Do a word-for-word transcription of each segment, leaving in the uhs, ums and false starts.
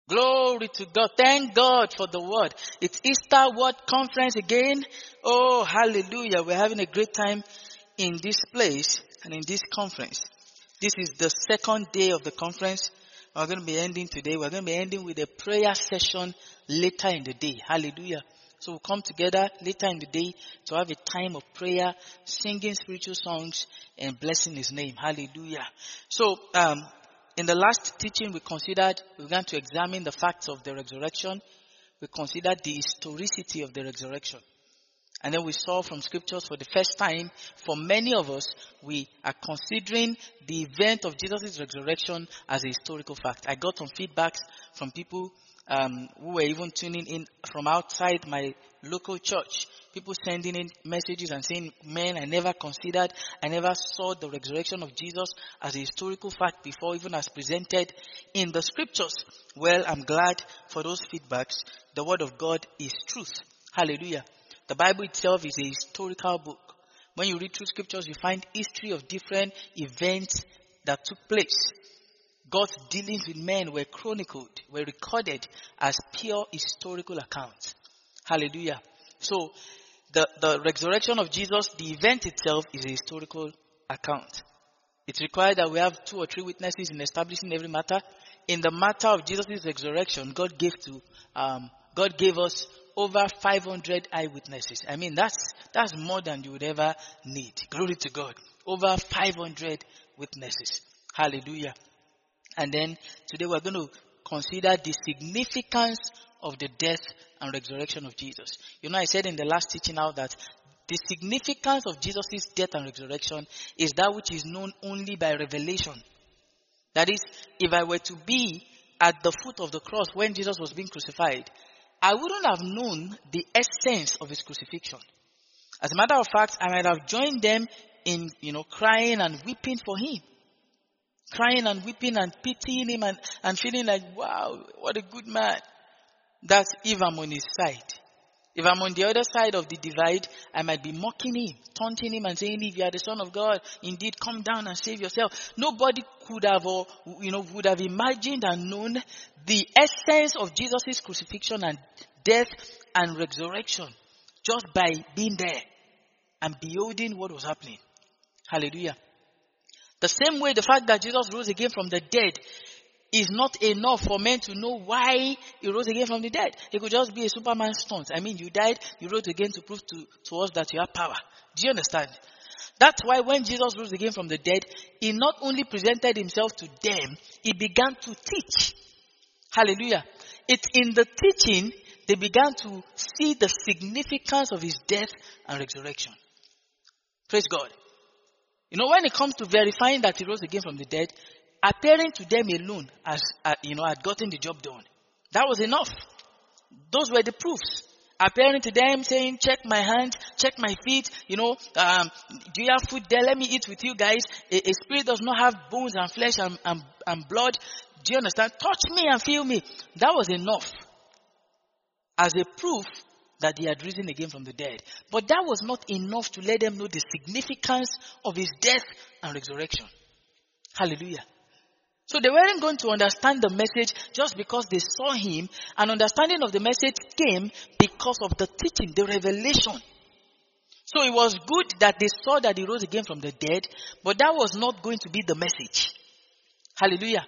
Glory to God. Thank God for the word. It's Easter Word Conference again. Oh, hallelujah. We're having a great time in this place and in this conference. This is the second day of the conference. We're going to be ending today. We're going to be ending with a prayer session later in the day. Hallelujah. So we'll come together later in the day to have a time of prayer, singing spiritual songs, and blessing His name. Hallelujah. So, um, in the last teaching we considered, we began to examine the facts of the resurrection. We considered the historicity of the resurrection. And then we saw from scriptures for the first time, for many of us, we are considering the event of Jesus' resurrection as a historical fact. I got some feedbacks from people um, who were even tuning in from outside my local church. People sending in messages and saying, man, I never considered, I never saw the resurrection of Jesus as a historical fact before, even as presented in the scriptures. Well, I'm glad for those feedbacks. The word of God is truth. Hallelujah. The Bible itself is a historical book. When you read through scriptures, you find history of different events that took place. God's dealings with men were chronicled, were recorded as pure historical accounts. Hallelujah. So, the, the resurrection of Jesus, the event itself is a historical account. It's required that we have two or three witnesses in establishing every matter. In the matter of Jesus' resurrection, God gave to, um, God gave us over five hundred eyewitnesses. I mean, that's, that's more than you would ever need. Glory to God. Over five hundred witnesses. Hallelujah. And then today we're going to consider the significance of the death and resurrection of Jesus. You know, I said in the last teaching now that the significance of Jesus' death and resurrection is that which is known only by revelation. That is, if I were to be at the foot of the cross when Jesus was being crucified, I wouldn't have known the essence of his crucifixion. As a matter of fact, I might have joined them in, you know, crying and weeping for him. Crying and weeping and pitying him and, and feeling like, wow, what a good man. That's if I'm on his side. If I'm on the other side of the divide, I might be mocking him, taunting him and saying, if you are the Son of God, indeed come down and save yourself. Nobody could have, or, you know, would have imagined and known the essence of Jesus' crucifixion and death and resurrection just by being there and beholding what was happening. Hallelujah. The same way the fact that Jesus rose again from the dead is not enough for men to know why he rose again from the dead. It could just be a Superman stunt. I mean, you died, you rose again to prove to, to us that you have power. Do you understand? That's why when Jesus rose again from the dead, he not only presented himself to them, he began to teach. Hallelujah. It's in the teaching they began to see the significance of his death and resurrection. Praise God. You know, when it comes to verifying that he rose again from the dead, appearing to them alone as, uh, you know, had gotten the job done. That was enough. Those were the proofs. Appearing to them, saying, check my hands, check my feet, you know, um, do you have food there? Let me eat with you guys. A, a spirit does not have bones and flesh and, and, and blood. Do you understand? Touch me and feel me. That was enough as a proof that he had risen again from the dead. But that was not enough to let them know the significance of his death and resurrection. Hallelujah. So they weren't going to understand the message just because they saw him. An understanding of the message came because of the teaching, the revelation. So it was good that they saw that he rose again from the dead, but that was not going to be the message. Hallelujah.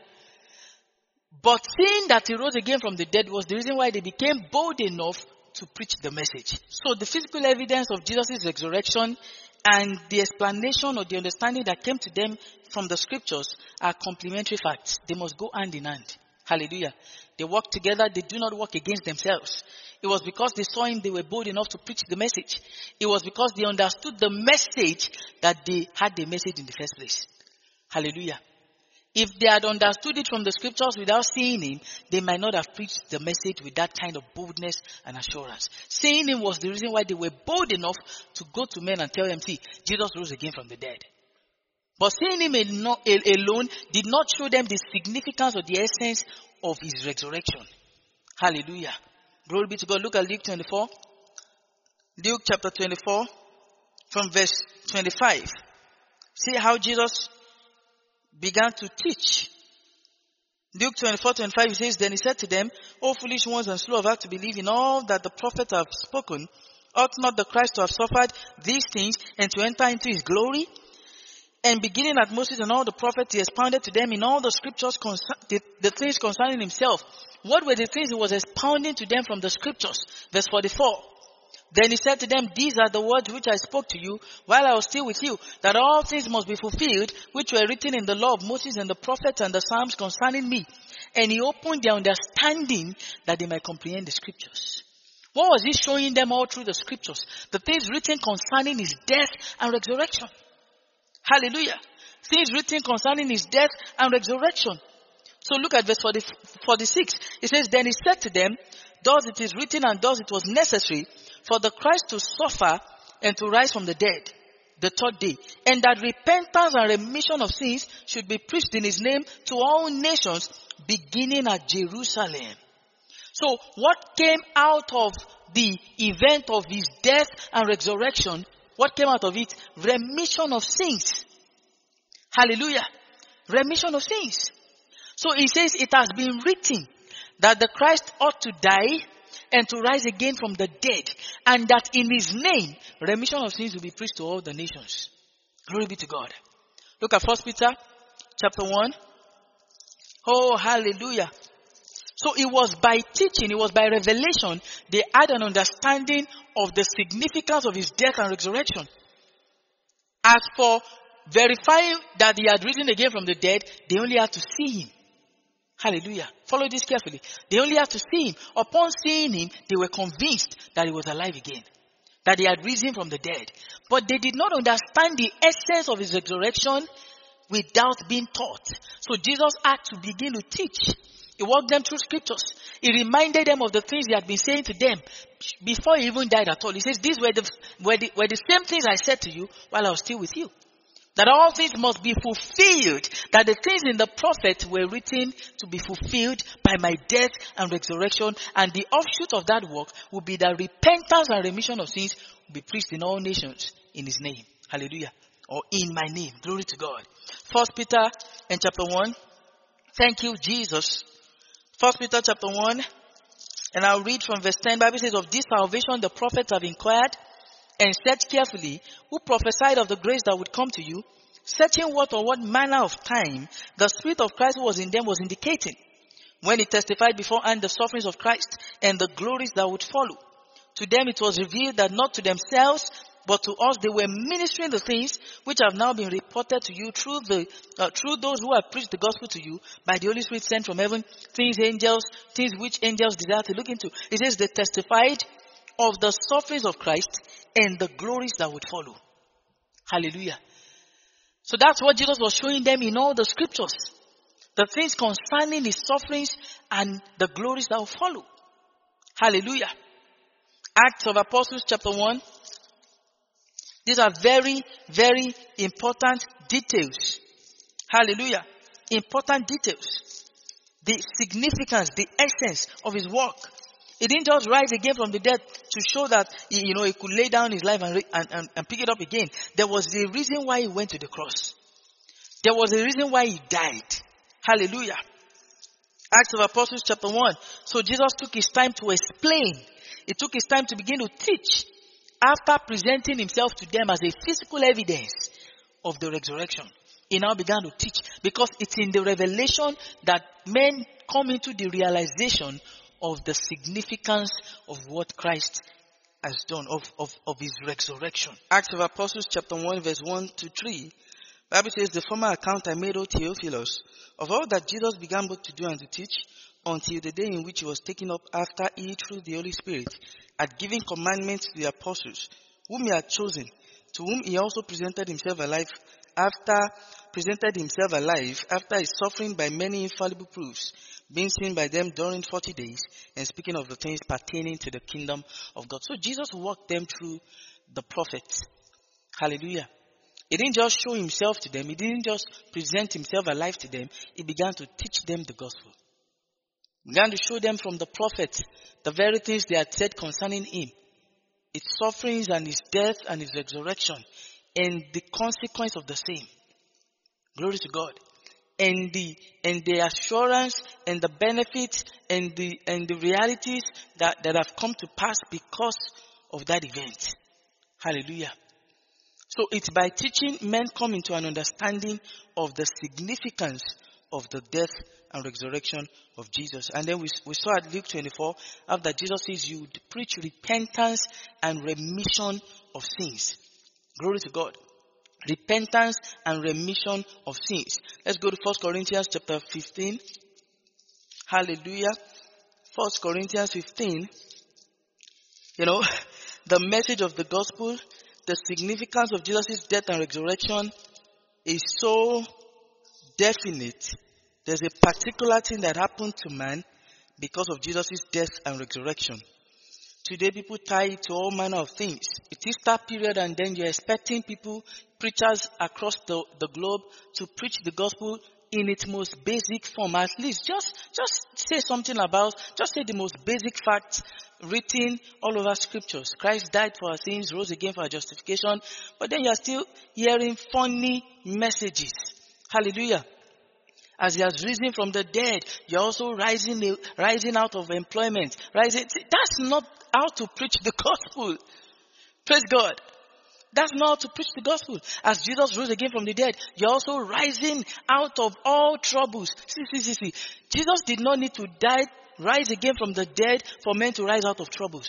But seeing that he rose again from the dead was the reason why they became bold enough to preach the message. So the physical evidence of Jesus' resurrection and the explanation or the understanding that came to them from the scriptures are complementary facts. They must go hand in hand. Hallelujah. They work together. They do not work against themselves. It was because they saw him, they were bold enough to preach the message. It was because they understood the message that they had the message in the first place. Hallelujah. If they had understood it from the scriptures without seeing him, they might not have preached the message with that kind of boldness and assurance. Seeing him was the reason why they were bold enough to go to men and tell them, see, Jesus rose again from the dead. But seeing him alone did not show them the significance or the essence of his resurrection. Hallelujah. Glory be to God. Look at Luke twenty-four. Luke chapter twenty-four from verse twenty-five. See how Jesus began to teach. Luke twenty-four twenty-five, he says, then he said to them, O foolish ones and slow of heart to believe in all that the prophets have spoken, ought not the Christ to have suffered these things and to enter into his glory? And beginning at Moses and all the prophets, he expounded to them in all the scriptures concer- the, the things concerning himself. What were the things he was expounding to them from the scriptures? Verse forty-four. Then he said to them, these are the words which I spoke to you while I was still with you, that all things must be fulfilled, which were written in the law of Moses and the prophets and the Psalms concerning me. And he opened their understanding that they might comprehend the scriptures. What was he showing them all through the scriptures? The things written concerning his death and resurrection. Hallelujah. Things written concerning his death and resurrection. So look at verse forty, forty-six. It says, then he said to them, thus it is written and thus it was necessary for the Christ to suffer and to rise from the dead the third day, and that repentance and remission of sins should be preached in his name to all nations, beginning at Jerusalem. So what came out of the event of his death and resurrection? What came out of it? Remission of sins. Hallelujah. Remission of sins. So he says it has been written that the Christ ought to die and to rise again from the dead, and that in his name remission of sins will be preached to all the nations. Glory be to God. Look at First Peter chapter one. Oh, hallelujah. So it was by teaching, it was by revelation, they had an understanding of the significance of his death and resurrection. As for verifying that he had risen again from the dead, they only had to see him. Hallelujah. Follow this carefully. They only had to see him. Upon seeing him, they were convinced that he was alive again, that he had risen from the dead. But they did not understand the essence of his resurrection without being taught. So Jesus had to begin to teach. He walked them through scriptures. He reminded them of the things he had been saying to them before he even died at all. He says, these were the, were the, were the same things I said to you while I was still with you. That all things must be fulfilled. That the things in the prophet were written to be fulfilled by my death and resurrection. And the offshoot of that work will be that repentance and remission of sins will be preached in all nations in his name. Hallelujah. Or in my name. Glory to God. First Peter and chapter one. Thank you, Jesus. First Peter chapter one. And I'll read from verse ten. The Bible says, of this salvation the prophets have inquired and searched carefully, who prophesied of the grace that would come to you, searching what or what manner of time the Spirit of Christ who was in them was indicating, when he testified beforehand the sufferings of Christ and the glories that would follow. To them it was revealed that not to themselves, but to us they were ministering the things which have now been reported to you through the uh, through those who have preached the gospel to you by the Holy Spirit sent from heaven, things angels, things which angels desire to look into. It says they testified of the sufferings of Christ and the glories that would follow. Hallelujah. So that's what Jesus was showing them in all the scriptures. The things concerning his sufferings and the glories that will follow. Hallelujah. Acts of Apostles chapter one. These are very, very important details. Hallelujah. Important details. The significance, the essence of his work. He didn't just rise again from the dead to show that, you know, he could lay down his life and, and, and, and pick it up again. There was a reason why he went to the cross. There was a reason why he died. Hallelujah. Acts of Apostles chapter one. So Jesus took his time to explain. He took his time to begin to teach after presenting himself to them as a physical evidence of the resurrection. He now began to teach because it's in the revelation that men come into the realization of the significance of what Christ has done, of, of, of his resurrection. Acts of Apostles chapter one verse one to three. The Bible says, the former account I made, O Theophilus, of all that Jesus began both to do and to teach, until the day in which he was taken up, after he, through the Holy Spirit, had given commandments to the apostles, whom he had chosen, to whom he also presented himself alive, after presented himself alive, after his suffering by many infallible proofs, being seen by them during forty days, and speaking of the things pertaining to the kingdom of God. So Jesus walked them through the prophets. Hallelujah. He didn't just show himself to them. He didn't just present himself alive to them. He began to teach them the gospel. He began to show them from the prophets the very things they had said concerning him. His sufferings and his death and his resurrection, and the consequence of the same. Glory to God. and the and the assurance and the benefits and the and the realities that, that have come to pass because of that event. Hallelujah. So it's by teaching men come into an understanding of the significance of the death and resurrection of Jesus. And then we, we saw at Luke twenty-four, after Jesus says you would preach repentance and remission of sins. Glory to God. Repentance and remission of sins. Let's go to First Corinthians chapter fifteen. Hallelujah. First Corinthians fifteen. You know, the message of the gospel, the significance of Jesus' death and resurrection is so definite. There's a particular thing that happened to man because of Jesus' death and resurrection. Today people tie it to all manner of things. It is that period and then you're expecting people, preachers across the, the globe to preach the gospel in its most basic form. At least just, just say something about, just say the most basic facts written all over scriptures. Christ died for our sins, rose again for our justification. But then you're still hearing funny messages. Hallelujah. As he has risen from the dead, you're also rising, rising out of employment. Rising. That's not how to preach the gospel. Praise God. That's not how to preach the gospel. As Jesus rose again from the dead, you're also rising out of all troubles. See, see, see, see. Jesus did not need to die, rise again from the dead for men to rise out of troubles.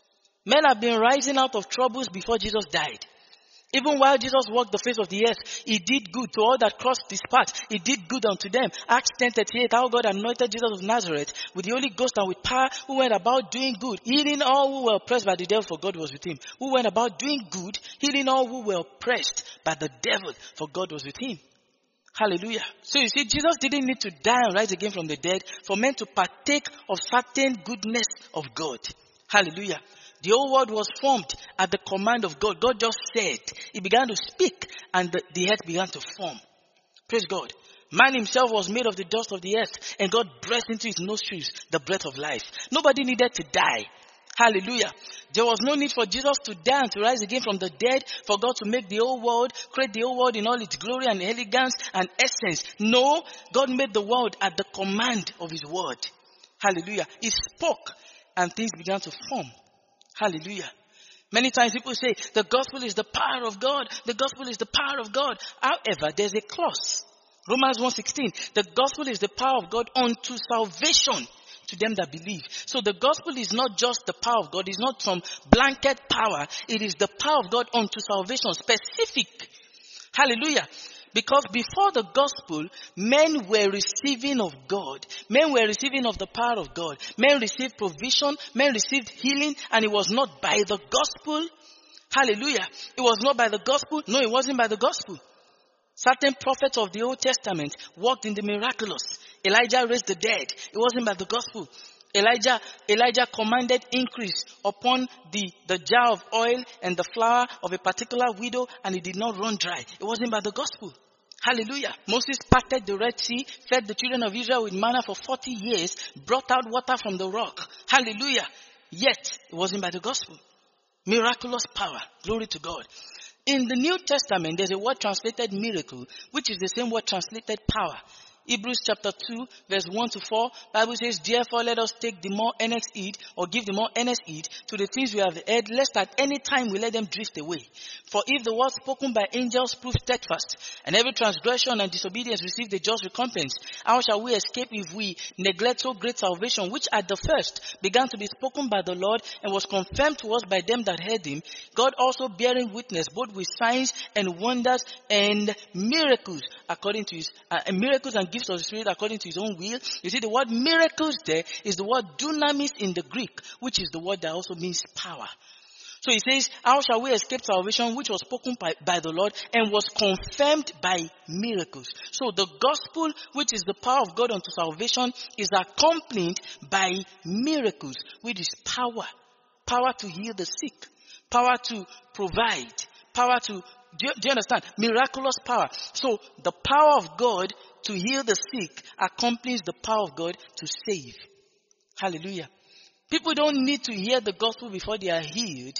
Men have been rising out of troubles before Jesus died. Even while Jesus walked the face of the earth, he did good to all that crossed his path. He did good unto them. Acts ten thirty-eight, how God anointed Jesus of Nazareth with the Holy Ghost and with power, who went about doing good, healing all who were oppressed by the devil, for God was with him. Who went about doing good, healing all who were oppressed by the devil, for God was with him. Hallelujah. So you see, Jesus didn't need to die and rise again from the dead for men to partake of certain goodness of God. Hallelujah. The whole world was formed at the command of God. God just said. He began to speak and the, the earth began to form. Praise God. Man himself was made of the dust of the earth and God breathed into his nostrils the breath of life. Nobody needed to die. Hallelujah. There was no need for Jesus to die and to rise again from the dead, for God to make the whole world, create the whole world in all its glory and elegance and essence. No, God made the world at the command of his word. Hallelujah. He spoke and things began to form. Hallelujah. Many times people say the gospel is the power of God. The gospel is the power of God. However, there's a clause. Romans one sixteen. The gospel is the power of God unto salvation to them that believe. So the gospel is not just the power of God. It's not some blanket power. It is the power of God unto salvation. Specific. Hallelujah. Because before the gospel, men were receiving of God. Men were receiving of the power of God. Men received provision. Men received healing. And it was not by the gospel. Hallelujah. It was not by the gospel. No, it wasn't by the gospel. Certain prophets of the Old Testament walked in the miraculous. Elijah raised the dead. It wasn't by the gospel. Elijah, Elijah commanded increase upon the, the jar of oil and the flour of a particular widow, and it did not run dry. It wasn't by the gospel. Hallelujah. Moses parted the Red Sea, fed the children of Israel with manna for forty years, brought out water from the rock. Hallelujah. Yet, it wasn't by the gospel. Miraculous power. Glory to God. In the New Testament, there's a word translated miracle, which is the same word translated power. Hebrews chapter two, verse one to four, Bible says, therefore let us take the more earnest heed, or give the more earnest heed to the things we have heard, lest at any time we let them drift away. For if the word spoken by angels prove steadfast, and every transgression and disobedience receive the just recompense, how shall we escape if we neglect so great salvation, which at the first began to be spoken by the Lord, and was confirmed to us by them that heard him, God also bearing witness, both with signs and wonders and miracles, according to his, uh, miracles and gifts of the Spirit according to his own will. You see, the word miracles there is the word dunamis in the Greek, which is the word that also means power. So he says, how shall we escape salvation which was spoken by, by the Lord and was confirmed by miracles? So the gospel, which is the power of God unto salvation, is accompanied by miracles, which is power. Power to heal the sick. Power to provide. Power to, do you, do you understand? Miraculous power. So the power of God to heal the sick accompanies the power of God to save. Hallelujah. People don't need to hear the gospel before they are healed,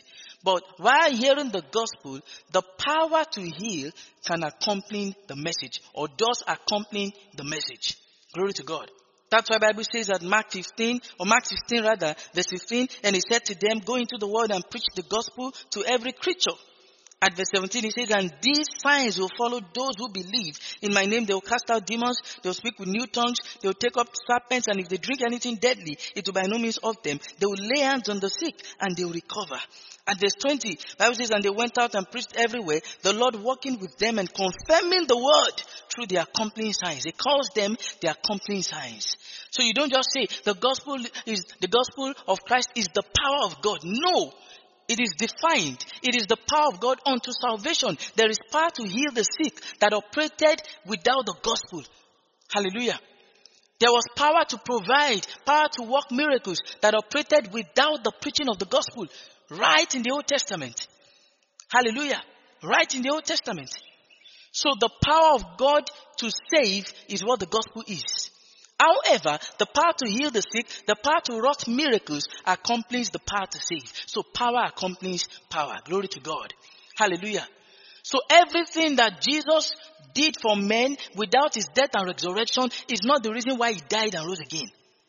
But while hearing the gospel, the power to heal can accompany the message, or does accompany the message. Glory to God. That's why the Bible says that Mark fifteen, or Mark sixteen rather, verse fifteen, and he said to them, go into the world and preach the gospel to every creature. At verse seventeen, he says, and these signs will follow those who believe. In my name, they will cast out demons, they will speak with new tongues, they will take up serpents, and if they drink anything deadly, it will by no means hurt them. They will lay hands on the sick, and they will recover. At verse twenty, the Bible says, and they went out and preached everywhere, the Lord working with them and confirming the word through the accompanying signs. He calls them the accompanying signs. So you don't just say, the gospel is, the gospel of Christ is the power of God. No. It is defined. It is the power of God unto salvation. There is power to heal the sick that operated without the gospel. Hallelujah. There was power to provide, power to work miracles that operated without the preaching of the gospel. Right in the Old Testament. Hallelujah. Right in the Old Testament. So the power of God to save is what the gospel is. However, the power to heal the sick, the power to work miracles accompanies the power to save. So power accompanies power. Glory to God. Hallelujah. So everything that Jesus did for men without his death and resurrection is not the reason why he died and rose again.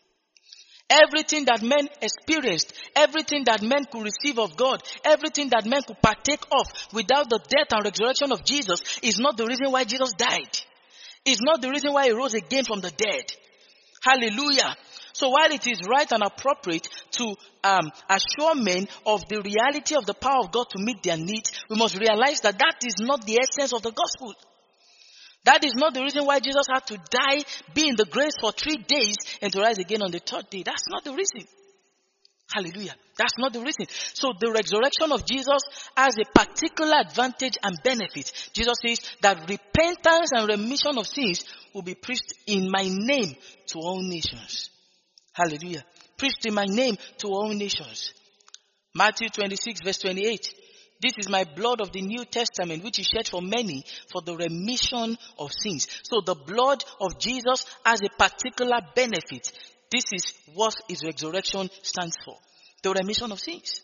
Everything that men experienced, everything that men could receive of God, everything that men could partake of without the death and resurrection of Jesus is not the reason why Jesus died. It's not the reason why he rose again from the dead. Hallelujah. So while it is right and appropriate to um, assure men of the reality of the power of God to meet their needs, we must realize that that is not the essence of the gospel. That is not the reason why Jesus had to die, be in the grave for three days, and to rise again on the third day. That's not the reason. Hallelujah. That's not the reason. So the resurrection of Jesus has a particular advantage and benefit. Jesus says that repentance and remission of sins will be preached in my name to all nations. Hallelujah. Preached in my name to all nations. Matthew twenty-six verse twenty-eight. This is my blood of the New Testament, which is shed for many for the remission of sins. So the blood of Jesus has a particular benefit. This is what his resurrection stands for. The remission of sins.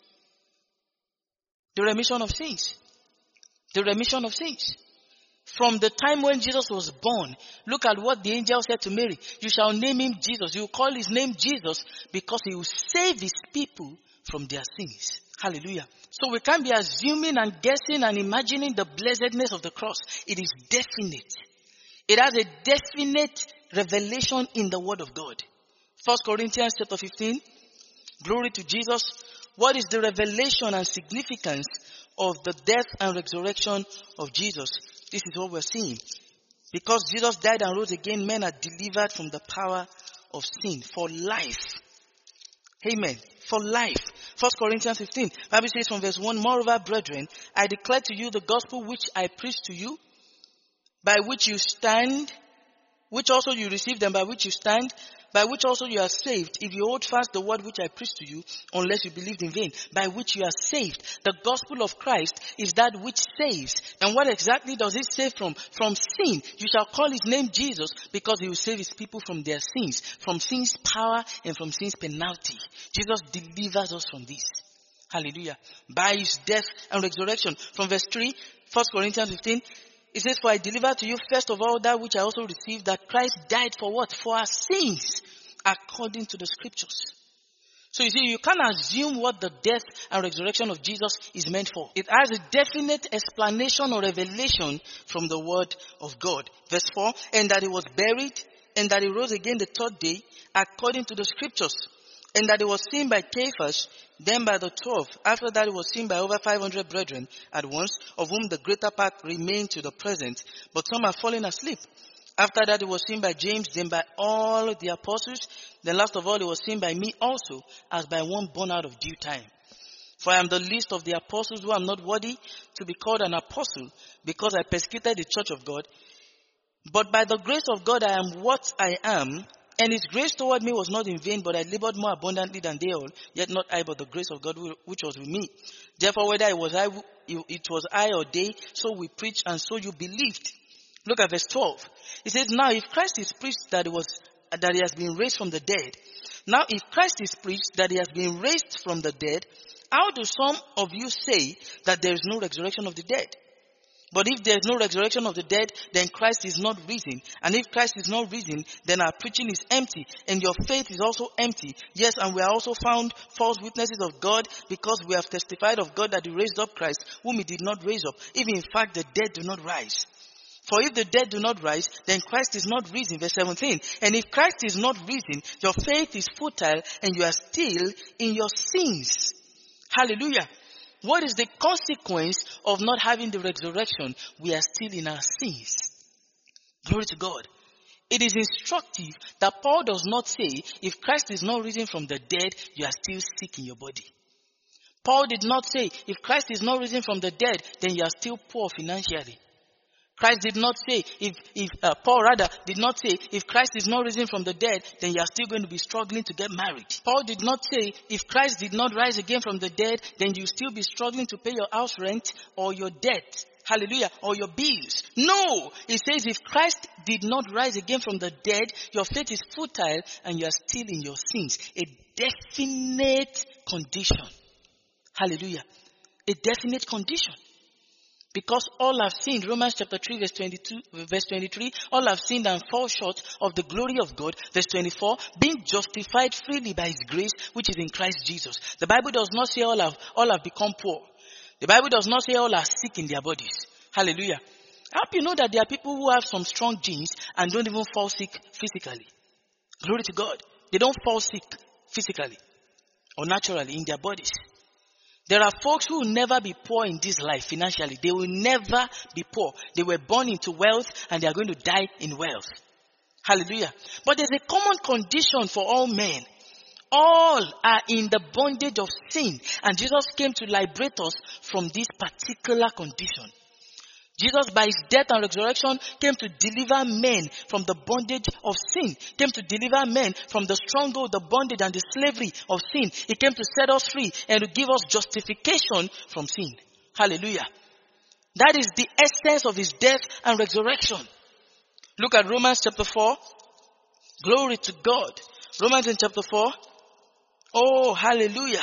The remission of sins. The remission of sins. From the time when Jesus was born, look at what the angel said to Mary. You shall name him Jesus. You will call his name Jesus because he will save his people from their sins. Hallelujah. So we can't be assuming and guessing and imagining the blessedness of the cross. It is definite. It has a definite revelation in the word of God. First Corinthians chapter fifteen. Glory to Jesus. What is the revelation and significance of the death and resurrection of Jesus? This is what we're seeing. Because Jesus died and rose again, men are delivered from the power of sin for life. Amen. For life. First Corinthians fifteen. Bible says from verse one, moreover, brethren, I declare to you the gospel which I preached to you, by which you stand, which also you received and by which you stand, by which also you are saved, if you hold fast the word which I preached to you, unless you believed in vain, by which you are saved. The gospel of Christ is that which saves. And what exactly does it save from? From sin. You shall call his name Jesus, because he will save his people from their sins, from sin's power and from sin's penalty. Jesus delivers us from this. Hallelujah. By his death and resurrection. From verse three, First Corinthians fifteen, it says, for I delivered to you first of all that which I also received, that Christ died for what? For our sins, according to the scriptures. So you see, you can't assume what the death and resurrection of Jesus is meant for. It has a definite explanation or revelation from the word of God. Verse four, and that he was buried, and that he rose again the third day, according to the scriptures. And that he was seen by Cephas, then by the twelve. After that he was seen by over five hundred brethren at once, of whom the greater part remain to the present, but some are fallen asleep. After that he was seen by James, then by all the apostles. Then last of all he was seen by me also, as by one born out of due time. For I am the least of the apostles, who am not worthy to be called an apostle, because I persecuted the church of God. But by the grace of God I am what I am, and his grace toward me was not in vain, but I labored more abundantly than they all, yet not I, but the grace of God which was with me. Therefore, whether it was I, it was I or they, so we preached, and so you believed. Look at verse twelve. It says, now if Christ is preached that it was that he has been raised from the dead, now if Christ is preached that he has been raised from the dead, how do some of you say that there is no resurrection of the dead? But if there is no resurrection of the dead, then Christ is not risen. And if Christ is not risen, then our preaching is empty, and your faith is also empty. Yes, and we are also found false witnesses of God, because we have testified of God that he raised up Christ, whom he did not raise up, if in fact the dead do not rise. For if the dead do not rise, then Christ is not risen. Verse seventeen. And if Christ is not risen, your faith is futile, and you are still in your sins. Hallelujah. What is the consequence of not having the resurrection? We are still in our sins. Glory to God. It is instructive that Paul does not say, if Christ is not risen from the dead, you are still sick in your body. Paul did not say, if Christ is not risen from the dead, then you are still poor financially. Christ did not say, if, if uh, Paul rather did not say, if Christ is not risen from the dead, then you are still going to be struggling to get married. Paul did not say, if Christ did not rise again from the dead, then you still be struggling to pay your house rent or your debt. Hallelujah. Or your bills. No. He says, if Christ did not rise again from the dead, your faith is futile and you are still in your sins. A definite condition. Hallelujah. A definite condition. Because all have sinned, Romans chapter three, verse twenty-two, verse twenty-three, all have sinned and fall short of the glory of God. Verse twenty-four, being justified freely by his grace, which is in Christ Jesus. The Bible does not say all have, all have become poor. The Bible does not say all are sick in their bodies. Hallelujah. I hope you know that there are people who have some strong genes and don't even fall sick physically. Glory to God. They don't fall sick physically or naturally in their bodies. There are folks who will never be poor in this life financially. They will never be poor. They were born into wealth and they are going to die in wealth. Hallelujah. But there's a common condition for all men. All are in the bondage of sin. And Jesus came to liberate us from this particular condition. Jesus, by his death and resurrection, came to deliver men from the bondage of sin. Came to deliver men from the stronghold, the bondage and the slavery of sin. He came to set us free and to give us justification from sin. Hallelujah. That is the essence of his death and resurrection. Look at Romans chapter four. Glory to God. Romans in chapter four. Oh, hallelujah.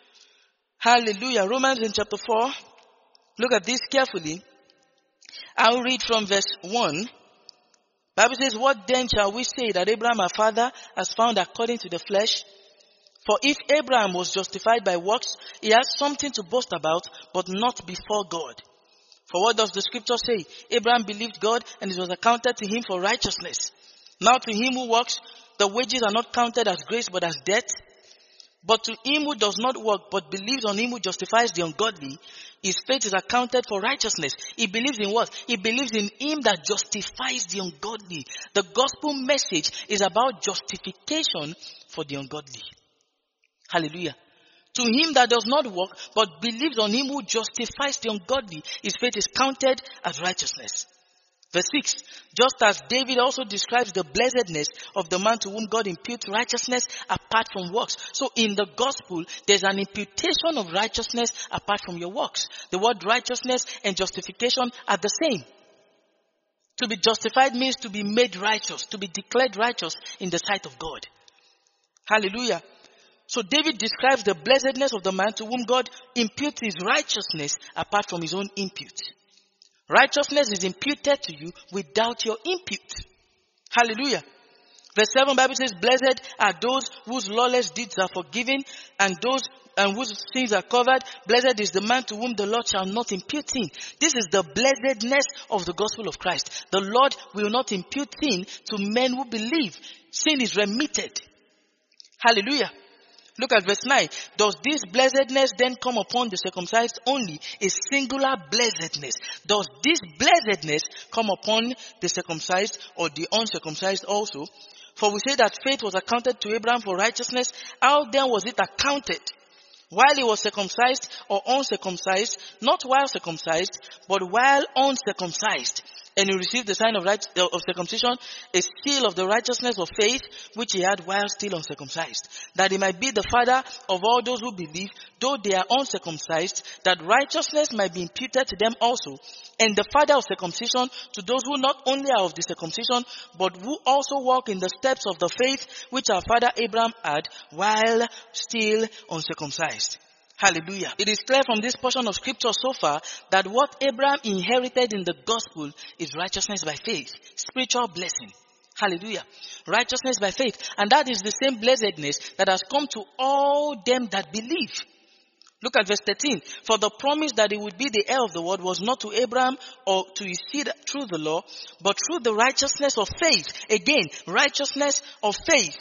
Hallelujah. Romans in chapter four. Look at this carefully. I'll read from verse one. Bible says, what then shall we say that Abraham our father has found according to the flesh? For if Abraham was justified by works, he has something to boast about, but not before God. For what does the scripture say? Abraham believed God, and it was accounted to him for righteousness. Now to him who works, the wages are not counted as grace, but as debt. But to him who does not work, but believes on him who justifies the ungodly, his faith is accounted for righteousness. He believes in what? He believes in him that justifies the ungodly. The gospel message is about justification for the ungodly. Hallelujah. To him that does not work, but believes on him who justifies the ungodly, his faith is counted as righteousness. Verse six, just as David also describes the blessedness of the man to whom God imputes righteousness apart from works. So in the gospel, there's an imputation of righteousness apart from your works. The word righteousness and justification are the same. To be justified means to be made righteous, to be declared righteous in the sight of God. Hallelujah. So David describes the blessedness of the man to whom God imputes his righteousness apart from his own impute. Righteousness is imputed to you without your impute. Hallelujah. Verse seven, Bible says, blessed are those whose lawless deeds are forgiven and those and whose sins are covered. Blessed is the man to whom the Lord shall not impute sin. This is the blessedness of the gospel of Christ. The Lord will not impute sin to men who believe. Sin is remitted. Hallelujah. Look at verse nine. Does this blessedness then come upon the circumcised only? A singular blessedness. Does this blessedness come upon the circumcised or the uncircumcised also? For we say that faith was accounted to Abraham for righteousness. How then was it accounted? While he was circumcised or uncircumcised? Not while circumcised, but while uncircumcised. And he received the sign of, right, of circumcision, a seal of the righteousness of faith, which he had while still uncircumcised. That he might be the father of all those who believe, though they are uncircumcised, that righteousness might be imputed to them also. And the father of circumcision to those who not only are of the circumcision, but who also walk in the steps of the faith which our father Abraham had while still uncircumcised. Hallelujah. It is clear from this portion of scripture so far that what Abraham inherited in the gospel is righteousness by faith, spiritual blessing. Hallelujah. Righteousness by faith. And that is the same blessedness that has come to all them that believe. Look at verse thirteen. For the promise that he would be the heir of the world was not to Abraham or to his seed through the law, but through the righteousness of faith. Again, righteousness of faith.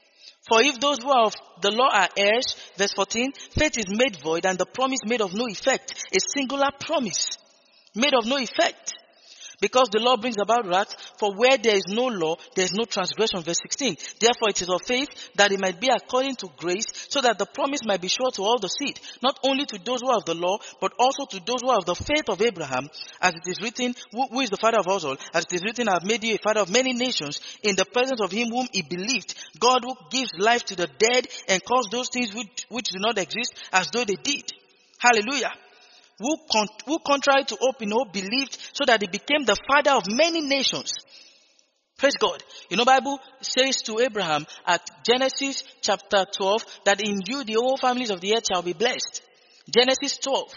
For if those who are of the law are heirs, verse fourteen, faith is made void and the promise made of no effect. A singular promise made of no effect. Because the law brings about wrath, for where there is no law, there is no transgression. Verse sixteen. Therefore it is of faith that it might be according to grace, so that the promise might be sure to all the seed, not only to those who are of the law, but also to those who are of the faith of Abraham, as it is written, who, who is the father of us all, as it is written, I have made you a father of many nations, in the presence of him whom he believed, God who gives life to the dead and calls those things which, which do not exist as though they did. Hallelujah. Who, con- who contrary to hope in hope believed, so that he became the father of many nations. Praise God. You know, Bible says to Abraham at Genesis chapter twelve that in you the whole families of the earth shall be blessed. Genesis twelve.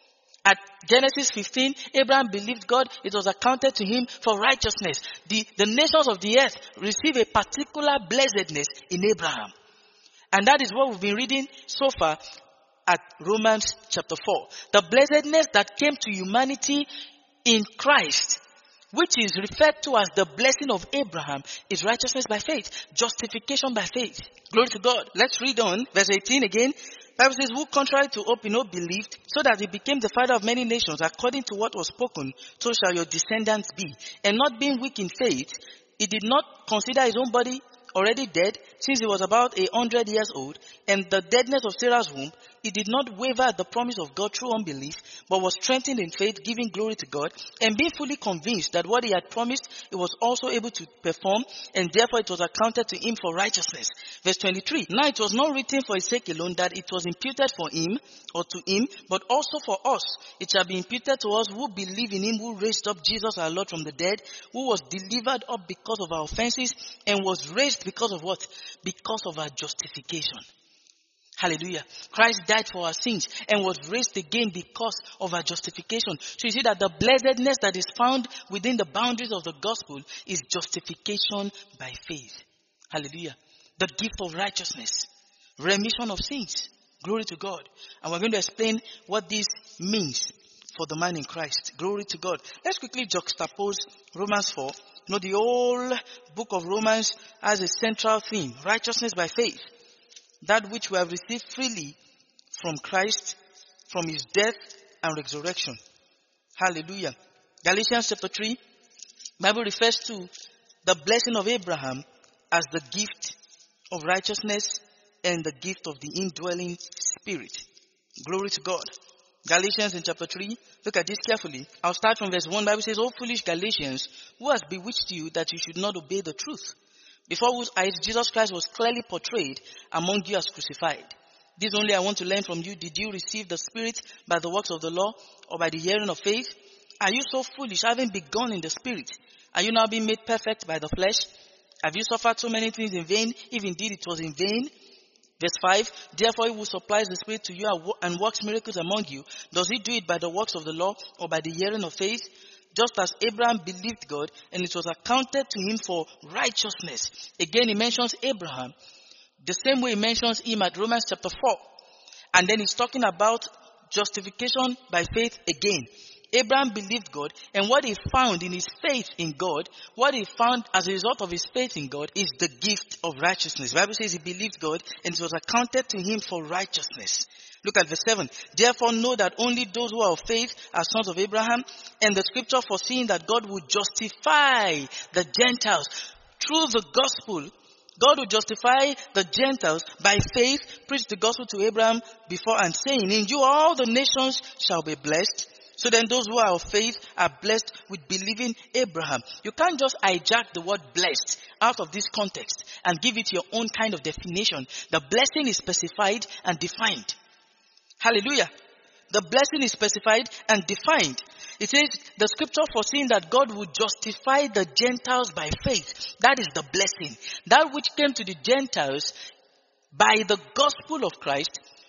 At Genesis fifteen, Abraham believed God. It was accounted to him for righteousness. The, the nations of the earth receive a particular blessedness in Abraham. And that is what we've been reading so far at Romans chapter four. The blessedness that came to humanity in Christ, which is referred to as the blessing of Abraham, is righteousness by faith, justification by faith. Glory to God. Let's read on. Verse eighteen again. Bible says, who contrary to hope in hope believed, so that he became the father of many nations, according to what was spoken, so shall your descendants be. And not being weak in faith, he did not consider his own body already dead, since he was about a hundred years old, and the deadness of Sarah's womb, he did not waver at the promise of God through unbelief, but was strengthened in faith, giving glory to God, and being fully convinced that what he had promised, he was also able to perform, and therefore it was accounted to him for righteousness. Verse twenty-three. Now it was not written for his sake alone that it was imputed for him, or to him, but also for us. It shall be imputed to us who believe in him who raised up Jesus our Lord from the dead, who was delivered up because of our offenses, and was raised because of what? Because of our justification. Hallelujah. Christ died for our sins and was raised again because of our justification. So you see that the blessedness that is found within the boundaries of the gospel is justification by faith. Hallelujah. The gift of righteousness. Remission of sins. Glory to God. And we're going to explain what this means for the man in Christ. Glory to God. Let's quickly juxtapose Romans four. You know, the whole book of Romans has a central theme. Righteousness by faith. That which we have received freely from Christ, from his death and resurrection. Hallelujah. Galatians chapter three, Bible refers to the blessing of Abraham as the gift of righteousness and the gift of the indwelling spirit. Glory to God. Galatians in chapter three, look at this carefully. I'll start from verse one. Bible says, O foolish Galatians, who has bewitched you that you should not obey the truth? Before whose eyes Jesus Christ was clearly portrayed among you as crucified. This only I want to learn from you. Did you receive the Spirit by the works of the law or by the hearing of faith? Are you so foolish, having begun in the Spirit? Are you now being made perfect by the flesh? Have you suffered so many things in vain, if indeed it was in vain? Verse five, therefore he who supplies the Spirit to you and works miracles among you, does he do it by the works of the law or by the hearing of faith? Just as Abraham believed God, and it was accounted to him for righteousness. Again, he mentions Abraham. The same way he mentions him at Romans chapter four. And then he's talking about justification by faith again. Abraham believed God, and what he found in his faith in God, what he found as a result of his faith in God, is the gift of righteousness. The Bible says he believed God, and it was accounted to him for righteousness. Look at verse seven. Therefore know that only those who are of faith are sons of Abraham, and the scripture foreseeing that God would justify the Gentiles through the gospel. God will justify the Gentiles by faith, preach the gospel to Abraham before and saying, in you all the nations shall be blessed. So then those who are of faith are blessed with believing Abraham. You can't just hijack the word blessed out of this context and give it your own kind of definition. The blessing is specified and defined. Hallelujah. The blessing is specified and defined. It says the scripture foreseeing that God would justify the Gentiles by faith. That is the blessing. That which came to the Gentiles by the gospel of Christ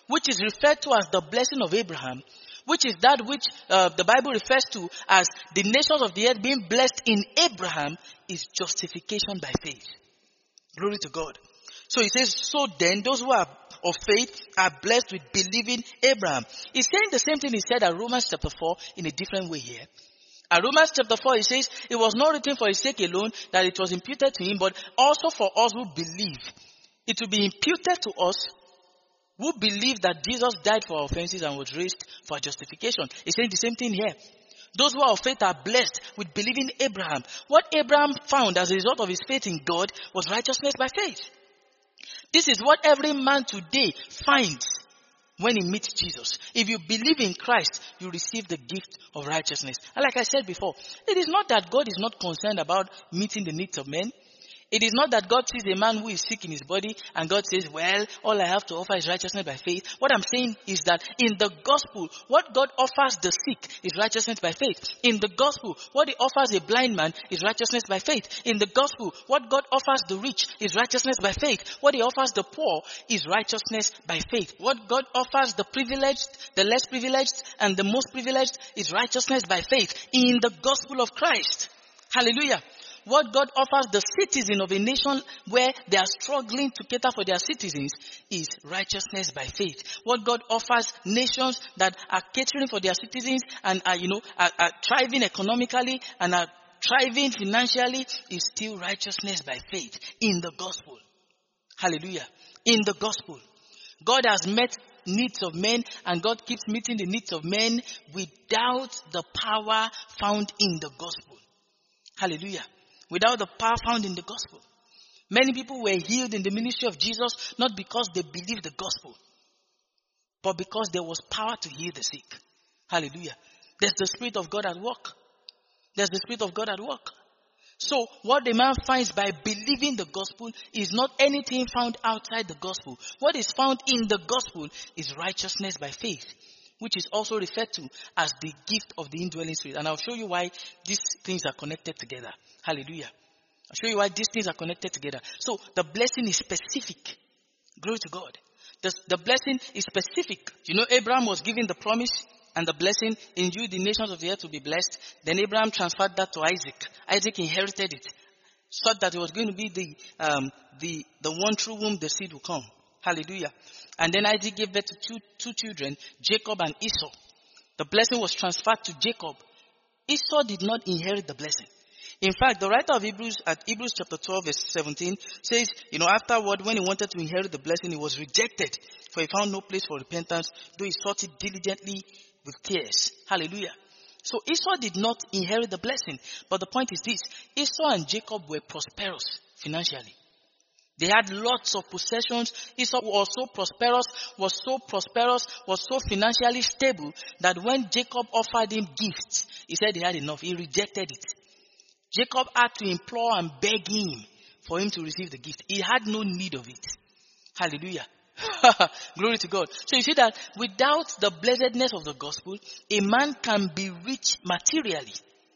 which is referred to as the blessing of Abraham, which is that which uh, the Bible refers to as the nations of the earth being blessed in Abraham, is justification by faith. Glory to God. So he says, so then those who are of faith are blessed with believing Abraham. He's saying the same thing he said at Romans chapter four in a different way here. At Romans chapter four, he says, it was not written for his sake alone that it was imputed to him, but also for us who believe. It will be imputed to us who believe that Jesus died for our offenses and was raised for our justification. He's saying the same thing here. Those who are of faith are blessed with believing Abraham. What Abraham found as a result of his faith in God was righteousness by faith. This is what every man today finds when he meets Jesus. If you believe in Christ, you receive the gift of righteousness. And like I said before, it is not that God is not concerned about meeting the needs of men. It is not that God sees a man who is sick in his body and God says, well, all I have to offer is righteousness by faith. What I'm saying is that in the gospel, what God offers the sick is righteousness by faith. In the gospel, what he offers a blind man is righteousness by faith. In the gospel, what God offers the rich is righteousness by faith. What he offers the poor is righteousness by faith. What God offers the privileged, the less privileged, and the most privileged is righteousness by faith in the gospel of Christ. Hallelujah. What God offers the citizen of a nation where they are struggling to cater for their citizens is righteousness by faith. What God offers nations that are catering for their citizens and are, you know, are, are thriving economically and are thriving financially is still righteousness by faith in the gospel. Hallelujah. In the gospel. God has met needs of men and God keeps meeting the needs of men without the power found in the gospel. Hallelujah. Without the power found in the gospel. Many people were healed in the ministry of Jesus not because they believed the gospel, but because there was power to heal the sick. Hallelujah. There's the Spirit of God at work. There's the Spirit of God at work. So what the man finds by believing the gospel is not anything found outside the gospel. What is found in the gospel is righteousness by faith, which is also referred to as the gift of the indwelling Spirit. And I'll show you why these things are connected together. Hallelujah. I'll show you why these things are connected together. So the blessing is specific. Glory to God. The, the blessing is specific. You know, Abraham was given the promise and the blessing, in you the nations of the earth will be blessed. Then Abraham transferred that to Isaac. Isaac inherited it. Thought that it was going to be the, um, the, the one through whom the seed will come. Hallelujah. And then Isaac gave birth to two, two children, Jacob and Esau. The blessing was transferred to Jacob. Esau did not inherit the blessing. In fact, the writer of Hebrews at Hebrews chapter twelve verse seventeen says, you know, afterward when he wanted to inherit the blessing, he was rejected, for he found no place for repentance, though he sought it diligently with tears. Hallelujah. So Esau did not inherit the blessing. But the point is this, Esau and Jacob were prosperous financially. They had lots of possessions. Esau was so prosperous, was so prosperous, was so financially stable that when Jacob offered him gifts, he said he had enough. He rejected it. Jacob had to implore and beg him for him to receive the gift. He had no need of it. Hallelujah. Glory to God. So you see that without the blessedness of the gospel, a man can be rich materially.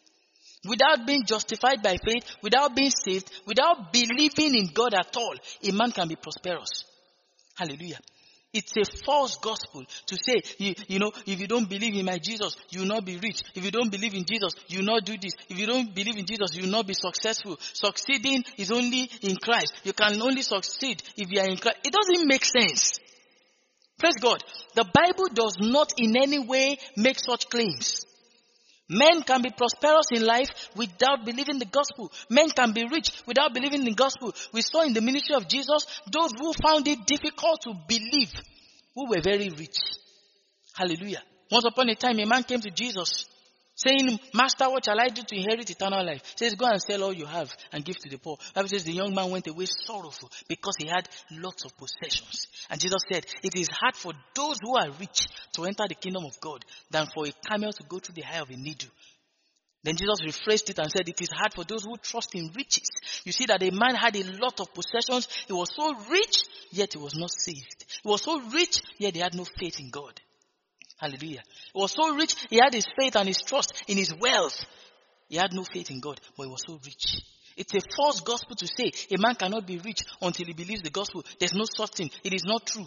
Without being justified by faith, without being saved, without believing in God at all, a man can be prosperous. Hallelujah. It's a false gospel to say, you, you know, if you don't believe in my Jesus, you will not be rich. If you don't believe in Jesus, you will not do this. If you don't believe in Jesus, you will not be successful. Succeeding is only in Christ. You can only succeed if you are in Christ. It doesn't make sense. Praise God. The Bible does not in any way make such claims. Men can be prosperous in life without believing the gospel. Men can be rich without believing the gospel. We saw in the ministry of Jesus, those who found it difficult to believe, who were very rich. Hallelujah. Once upon a time, a man came to Jesus saying, Master, what shall I do to inherit eternal life? He says, go and sell all you have and give to the poor. The Bible says the young man went away sorrowful because he had lots of possessions. And Jesus said, it is hard for those who are rich to enter the kingdom of God than for a camel to go through the eye of a needle. Then Jesus rephrased it and said, it is hard for those who trust in riches. You see that a man had a lot of possessions. He was so rich, yet he was not saved. He was so rich, yet he had no faith in God. Hallelujah. He was so rich, he had his faith and his trust in his wealth. He had no faith in God, but he was so rich. It's a false gospel to say a man cannot be rich until he believes the gospel. There's no such thing. It is not true.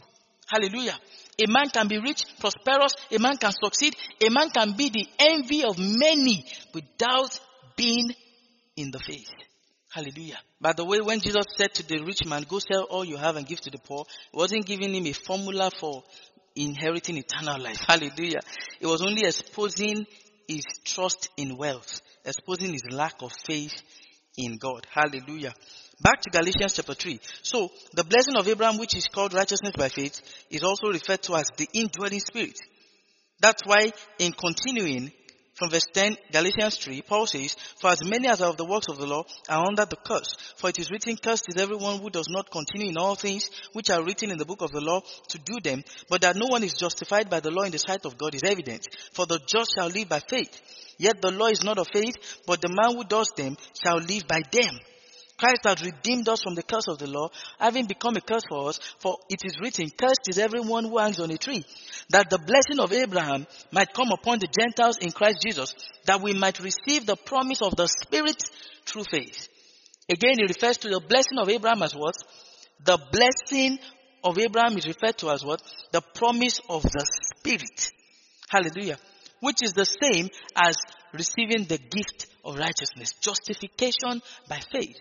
Hallelujah. A man can be rich, prosperous, a man can succeed, a man can be the envy of many without being in the faith. Hallelujah. By the way, when Jesus said to the rich man, go sell all you have and give to the poor, he wasn't giving him a formula for inheriting eternal life. Hallelujah. It was only exposing his trust in wealth, exposing his lack of faith in God. Hallelujah. Back to Galatians chapter three. So, the blessing of Abraham, which is called righteousness by faith, is also referred to as the indwelling spirit. That's why in continuing from verse ten, Galatians three, Paul says, for as many as are of the works of the law are under the curse. For it is written, cursed is everyone who does not continue in all things which are written in the book of the law to do them. But that no one is justified by the law in the sight of God is evident. For the just shall live by faith. Yet the law is not of faith, but the man who does them shall live by them. Christ has redeemed us from the curse of the law, having become a curse for us, for it is written, cursed is everyone who hangs on a tree, that the blessing of Abraham might come upon the Gentiles in Christ Jesus, that we might receive the promise of the Spirit through faith. Again, it refers to the blessing of Abraham as what? The blessing of Abraham is referred to as what? The promise of the Spirit. Hallelujah. Which is the same as receiving the gift of righteousness, justification by faith.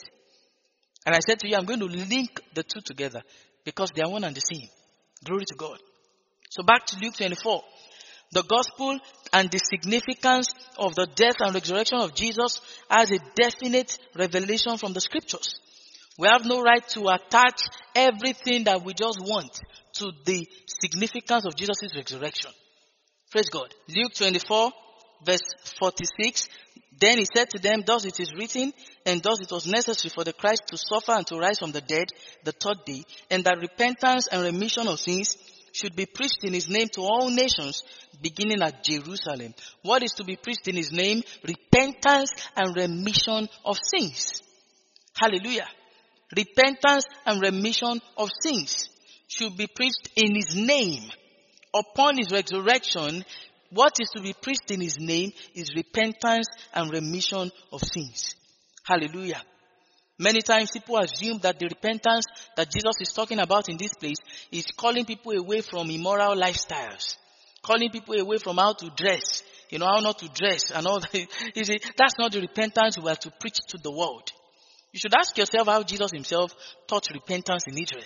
And I said to you, I'm going to link the two together because they are one and the same. Glory to God. So back to Luke twenty-four. The gospel and the significance of the death and resurrection of Jesus as a definite revelation from the scriptures. We have no right to attach everything that we just want to the significance of Jesus' resurrection. Praise God. Luke twenty-four, verse forty-six. Then he said to them, thus it is written, and thus it was necessary for the Christ to suffer and to rise from the dead the third day, and that repentance and remission of sins should be preached in his name to all nations, beginning at Jerusalem. What is to be preached in his name? Repentance and remission of sins. Hallelujah. Repentance and remission of sins should be preached in his name. Upon his resurrection, what is to be preached in his name is repentance and remission of sins. Hallelujah. Many times people assume that the repentance that Jesus is talking about in this place is calling people away from immoral lifestyles. Calling people away from how to dress, you know, how not to dress and all that. You see, that's not the repentance we are to preach to the world. You should ask yourself how Jesus himself taught repentance in Israel.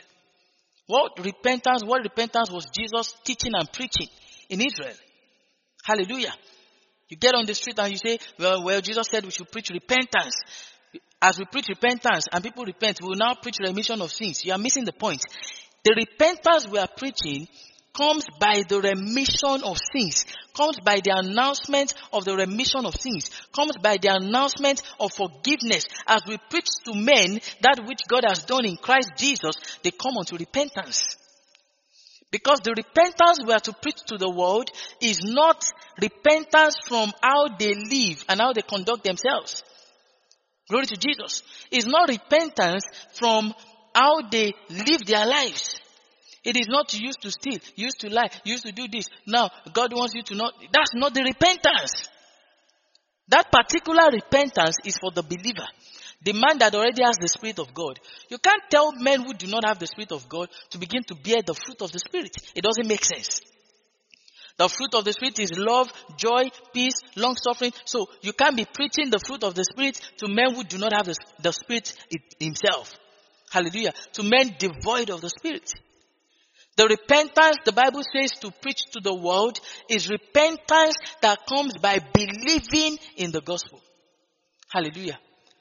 What repentance, what repentance was Jesus teaching and preaching in Israel? Hallelujah. You get on the street and you say, well, well, Jesus said we should preach repentance. As we preach repentance and people repent, we will now preach remission of sins. You are missing the point. The repentance we are preaching comes by the remission of sins, comes by the announcement of the remission of sins, comes by the announcement of forgiveness. As we preach to men that which God has done in Christ Jesus, they come unto repentance. Because the repentance we are to preach to the world is not repentance from how they live and how they conduct themselves. Glory to Jesus. It's not repentance from how they live their lives. It is not you used to steal, you used to lie, you used to do this. Now, God wants you to not. That's not the repentance. That particular repentance is for the believer. The man that already has the Spirit of God. You can't tell men who do not have the Spirit of God to begin to bear the fruit of the Spirit. It doesn't make sense. The fruit of the Spirit is love, joy, peace, long-suffering. So you can't be preaching the fruit of the Spirit to men who do not have the, the Spirit himself. Hallelujah. To men devoid of the Spirit. The repentance the Bible says to preach to the world is repentance that comes by believing in the gospel. Hallelujah.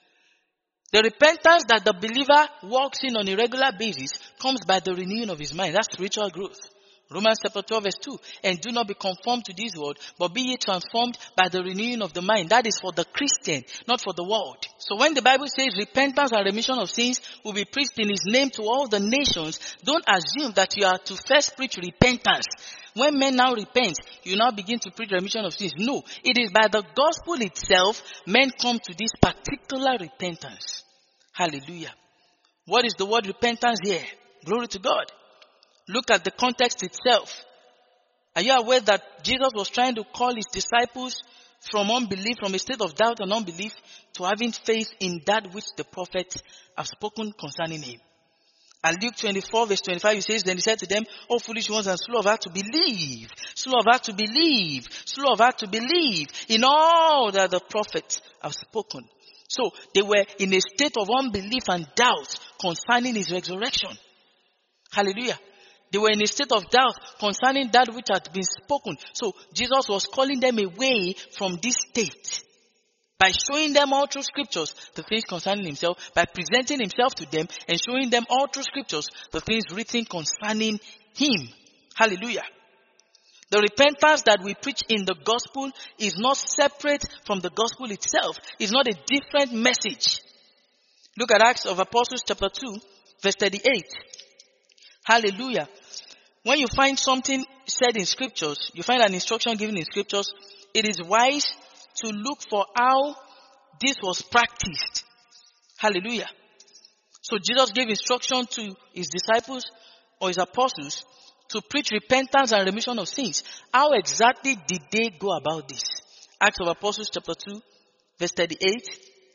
The repentance that the believer walks in on a regular basis comes by the renewing of his mind. That's spiritual growth. Romans chapter twelve verse two. And do not be conformed to this world, but be ye transformed by the renewing of the mind. That is for the Christian, not for the world. So when the Bible says repentance and remission of sins will be preached in his name to all the nations, don't assume that you are to first preach repentance. When men now repent, you now begin to preach remission of sins. No, it is by the gospel itself men come to this particular repentance. Hallelujah. What is the word repentance here? Glory to God. Look at the context itself. Are you aware that Jesus was trying to call his disciples from unbelief, from a state of doubt and unbelief, to having faith in that which the prophets have spoken concerning him? And Luke twenty-four verse twenty-five, he says, then he said to them, O foolish ones and slow of heart to believe, slow of heart to believe, slow of heart to believe in all that the prophets have spoken. So they were in a state of unbelief and doubt concerning his resurrection. Hallelujah. They were in a state of doubt concerning that which had been spoken. So Jesus was calling them away from this state by showing them all through scriptures the things concerning himself, by presenting himself to them and showing them all through scriptures the things written concerning him. Hallelujah. The repentance that we preach in the gospel is not separate from the gospel itself. It's not a different message. Look at Acts of Apostles chapter two, verse thirty-eight. Hallelujah. When you find something said in scriptures, you find an instruction given in scriptures, it is wise to look for how this was practiced. Hallelujah. So Jesus gave instruction to his disciples or his apostles to preach repentance and remission of sins. How exactly did they go about this? Acts of Apostles chapter two, verse thirty-eight.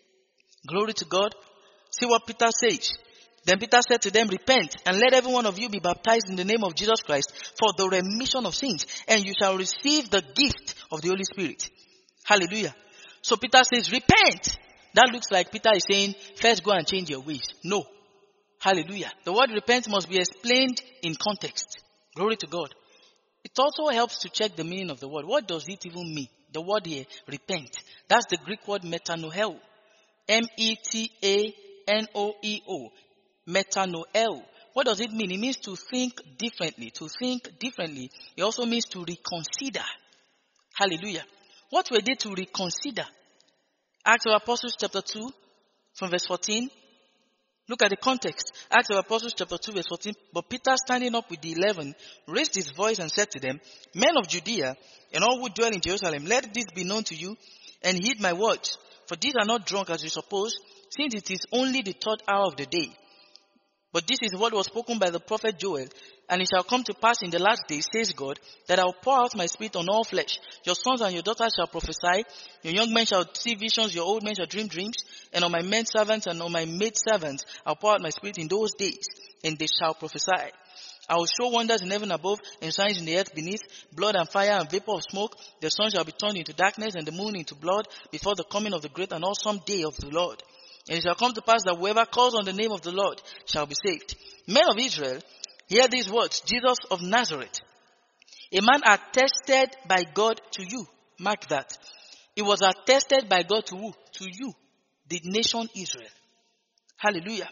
Glory to God. See what Peter says. Then Peter said to them, repent and let every one of you be baptized in the name of Jesus Christ for the remission of sins, and you shall receive the gift of the Holy Spirit. Hallelujah. So Peter says, repent. That looks like Peter is saying, first go and change your ways. No. Hallelujah. The word repent must be explained in context. Glory to God. It also helps to check the meaning of the word. What does it even mean? The word here, repent. That's the Greek word metanoeo. M E T A N O E O. Metanoeo. What does it mean? It means to think differently. To think differently. It also means to reconsider. Hallelujah. What were they to reconsider? Acts of Apostles chapter two from verse fourteen. Look at the context. Acts of Apostles chapter two verse fourteen. But Peter, standing up with the eleven, raised his voice and said to them, men of Judea and all who dwell in Jerusalem, let this be known to you and heed my words. For these are not drunk as you suppose, since it is only the third hour of the day. But this is what was spoken by the prophet Joel. And it shall come to pass in the last days, says God, that I will pour out my spirit on all flesh. Your sons and your daughters shall prophesy. Your young men shall see visions. Your old men shall dream dreams. And on my men servants and on my maid servants I will pour out my spirit in those days, and they shall prophesy. I will show wonders in heaven above and signs in the earth beneath, blood and fire and vapor of smoke. The sun shall be turned into darkness and the moon into blood before the coming of the great and awesome day of the Lord. And it shall come to pass that whoever calls on the name of the Lord shall be saved. Men of Israel, hear these words. Jesus of Nazareth, a man attested by God to you. Mark that. It was attested by God to who? To you, the nation Israel. Hallelujah.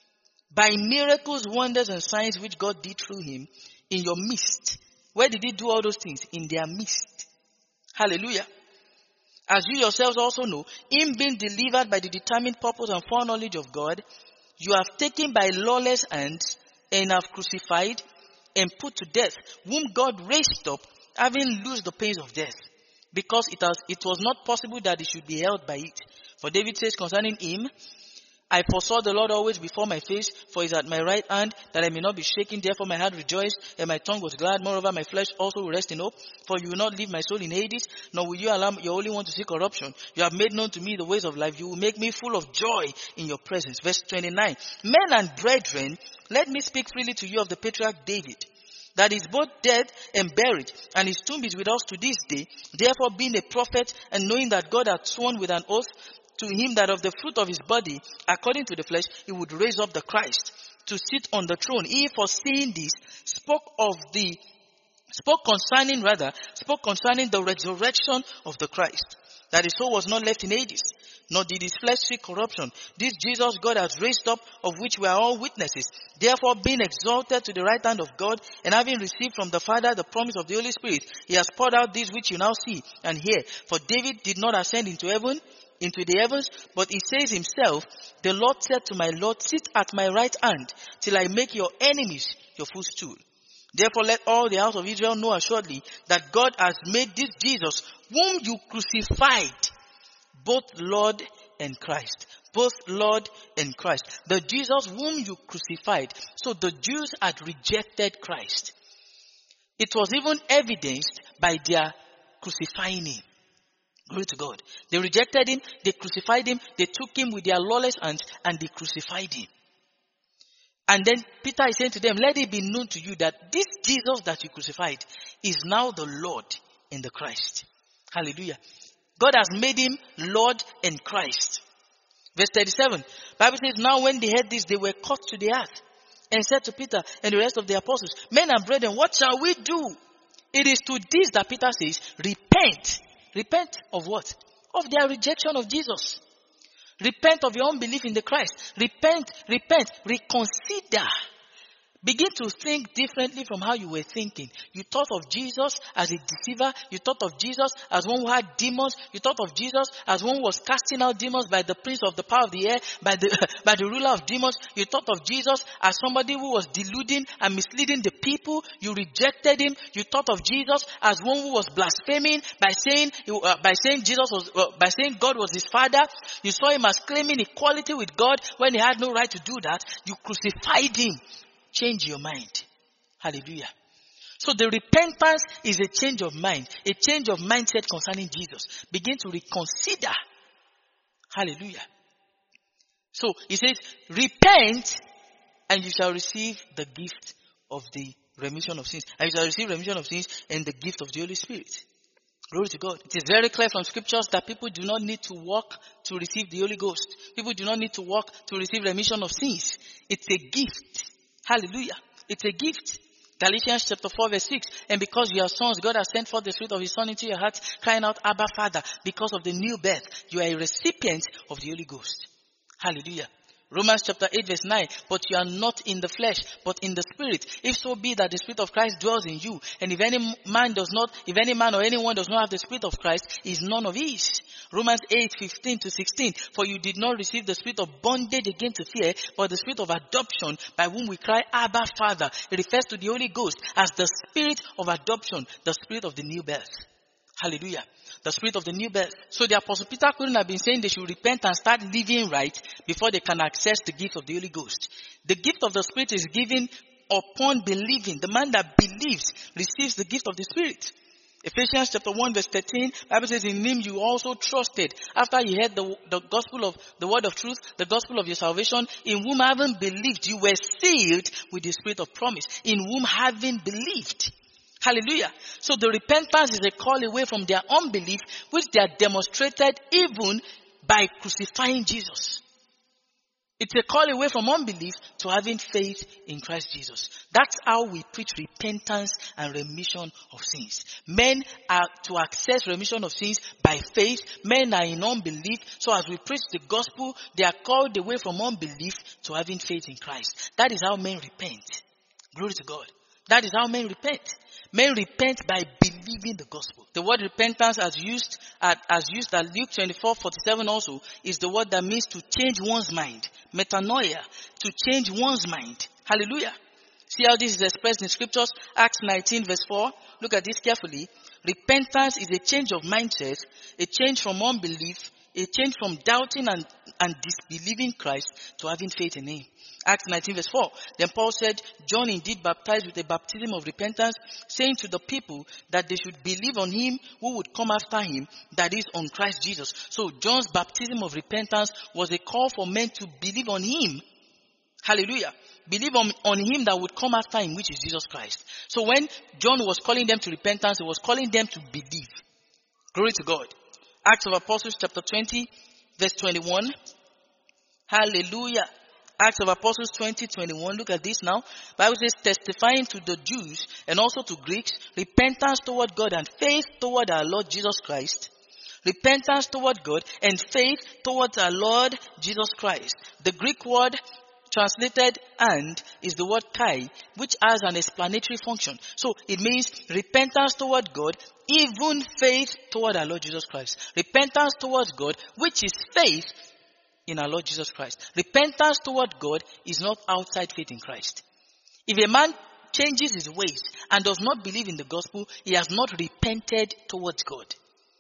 By miracles, wonders, and signs which God did through him in your midst. Where did he do all those things? In their midst. Hallelujah. As you yourselves also know, him being delivered by the determined purpose and foreknowledge of God, you have taken by lawless hands and have crucified and put to death, whom God raised up, having loosed the pains of death, because it, has, it was not possible that he should be held by it. For David says concerning him, I foresaw the Lord always before my face, for he is at my right hand, that I may not be shaken. Therefore my heart rejoiced, and my tongue was glad. Moreover, my flesh also will rest in hope, for you will not leave my soul in Hades, nor will you allow your Holy One to see corruption. You have made known to me the ways of life. You will make me full of joy in your presence. Verse twenty-nine. Men and brethren, let me speak freely to you of the patriarch David, that is both dead and buried, and his tomb is with us to this day. Therefore, being a prophet, and knowing that God had sworn with an oath to him that of the fruit of his body, according to the flesh, he would raise up the Christ to sit on the throne. He, foreseeing this, spoke of the, spoke concerning rather, spoke concerning the resurrection of the Christ, that his soul was not left in Hades, nor did his flesh see corruption. This Jesus God has raised up, of which we are all witnesses. Therefore, being exalted to the right hand of God, and having received from the Father the promise of the Holy Spirit, he has poured out this which you now see and hear. For David did not ascend into heaven, into the heavens, but he says himself, the Lord said to my Lord, sit at my right hand, till I make your enemies your footstool. Therefore let all the house of Israel know assuredly that God has made this Jesus, whom you crucified, both Lord and Christ. Both Lord and Christ. The Jesus whom you crucified. So the Jews had rejected Christ. It was even evidenced by their crucifying him. Glory to God. They rejected him, they crucified him, they took him with their lawless hands and they crucified him. And then Peter is saying to them, let it be known to you that this Jesus that you crucified is now the Lord in the Christ. Hallelujah. God has made him Lord in Christ. Verse thirty-seven, Bible says, now when they heard this, they were cut to the earth and said to Peter and the rest of the apostles, men and brethren, what shall we do? It is to this that Peter says, repent. Repent of what? Of their rejection of Jesus. Repent of your unbelief in the Christ. Repent, repent, reconsider. Begin to think differently from how you were thinking. You thought of Jesus as a deceiver. You thought of Jesus as one who had demons. You thought of Jesus as one who was casting out demons by the prince of the power of the air, by the, by the ruler of demons. You thought of Jesus as somebody who was deluding and misleading the people. You rejected him. You thought of Jesus as one who was blaspheming by saying, uh, by saying Jesus was, uh, by saying God was his father. You saw him as claiming equality with God when he had no right to do that. You crucified him. Change your mind. Hallelujah. So the repentance is a change of mind, a change of mindset concerning Jesus. Begin to reconsider. Hallelujah. So he says, repent and you shall receive the gift of the remission of sins. And you shall receive remission of sins and the gift of the Holy Spirit. Glory to God. It is very clear from scriptures that people do not need to walk to receive the Holy Ghost. People do not need to walk to receive remission of sins. It's a gift. Hallelujah. It's a gift. Galatians chapter four verse six. And because you are sons, God has sent forth the Spirit of his Son into your heart, crying out, Abba, Father. Because of the new birth, you are a recipient of the Holy Ghost. Hallelujah. Romans chapter eight verse nine. But you are not in the flesh, but in the Spirit. If so be that the Spirit of Christ dwells in you. And if any man does not, if any man or anyone does not have the Spirit of Christ, he is none of his. Romans eight fifteen to sixteen. For you did not receive the spirit of bondage again to fear, but the spirit of adoption, by whom we cry, Abba, Father. It refers to the Holy Ghost as the spirit of adoption, the spirit of the new birth. Hallelujah. The spirit of the new birth. So the Apostle Peter couldn't have been saying they should repent and start living right before they can access the gift of the Holy Ghost. The gift of the Spirit is given upon believing. The man that believes receives the gift of the Spirit. Ephesians chapter one verse thirteen, Bible says, in him you also trusted after you heard the, the gospel of the word of truth, the gospel of your salvation, in whom having believed you were sealed with the spirit of promise, in whom having believed. Hallelujah. So the repentance is a call away from their unbelief, which they are demonstrated even by crucifying Jesus. It's a call away from unbelief to having faith in Christ Jesus. That's how we preach repentance and remission of sins. Men are to access remission of sins by faith. Men are in unbelief. So as we preach the gospel, they are called away from unbelief to having faith in Christ. That is how men repent. Glory to God. That is how men repent. Men repent by believing the gospel. The word repentance as used at, as used at Luke twenty-four forty-seven also is the word that means to change one's mind. Metanoia, to change one's mind. Hallelujah. See how this is expressed in scriptures? Acts nineteen verse four. Look at this carefully. Repentance is a change of mindset, a change from unbelief, a change from doubting and, and disbelieving Christ to having faith in him. Acts nineteen verse four. Then Paul said, John indeed baptized with a baptism of repentance, saying to the people that they should believe on him who would come after him, that is, on Christ Jesus. So John's baptism of repentance was a call for men to believe on him. Hallelujah. Believe on, on him that would come after him, which is Jesus Christ. So when John was calling them to repentance, he was calling them to believe. Glory to God. Acts of Apostles chapter twenty verse twenty-one. Hallelujah. Acts of Apostles twenty twenty-one. Look at this now. Bible says, testifying to the Jews and also to Greeks, repentance toward God and faith toward our Lord Jesus Christ. Repentance toward God and faith towards our Lord Jesus Christ. The Greek word translated and is the word kai, which has an explanatory function. So it means repentance toward God, even faith toward our Lord Jesus Christ. Repentance towards God, which is faith in our Lord Jesus Christ. Repentance toward God is not outside faith in Christ. If a man changes his ways and does not believe in the gospel, he has not repented towards God.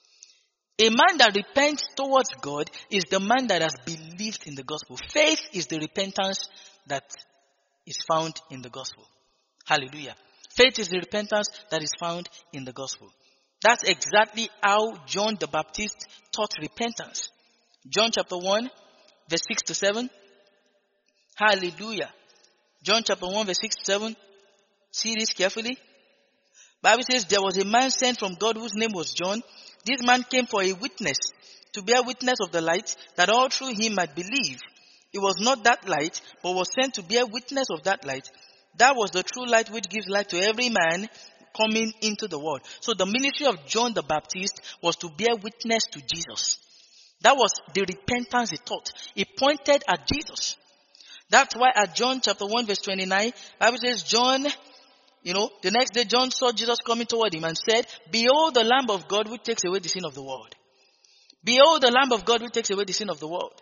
A man that repents towards God is the man that has believed in the gospel. Faith is the repentance that is found in the gospel. Hallelujah. Faith is the repentance that is found in the gospel. That's exactly how John the Baptist taught repentance. John chapter one, verse six to seven. Hallelujah. John chapter one verse six to seven. See this carefully. Bible says there was a man sent from God whose name was John. This man came for a witness, to bear witness of the light, that all through him might believe. It was not that light, but was sent to bear witness of that light. That was the true light which gives light to every man coming into the world. So the ministry of John the Baptist was to bear witness to Jesus. That was the repentance he taught. It pointed at Jesus. That's why at John chapter one verse twenty-nine, Bible says John, you know, the next day John saw Jesus coming toward him and said, "Behold the Lamb of God which takes away the sin of the world." Behold the Lamb of God which takes away the sin of the world.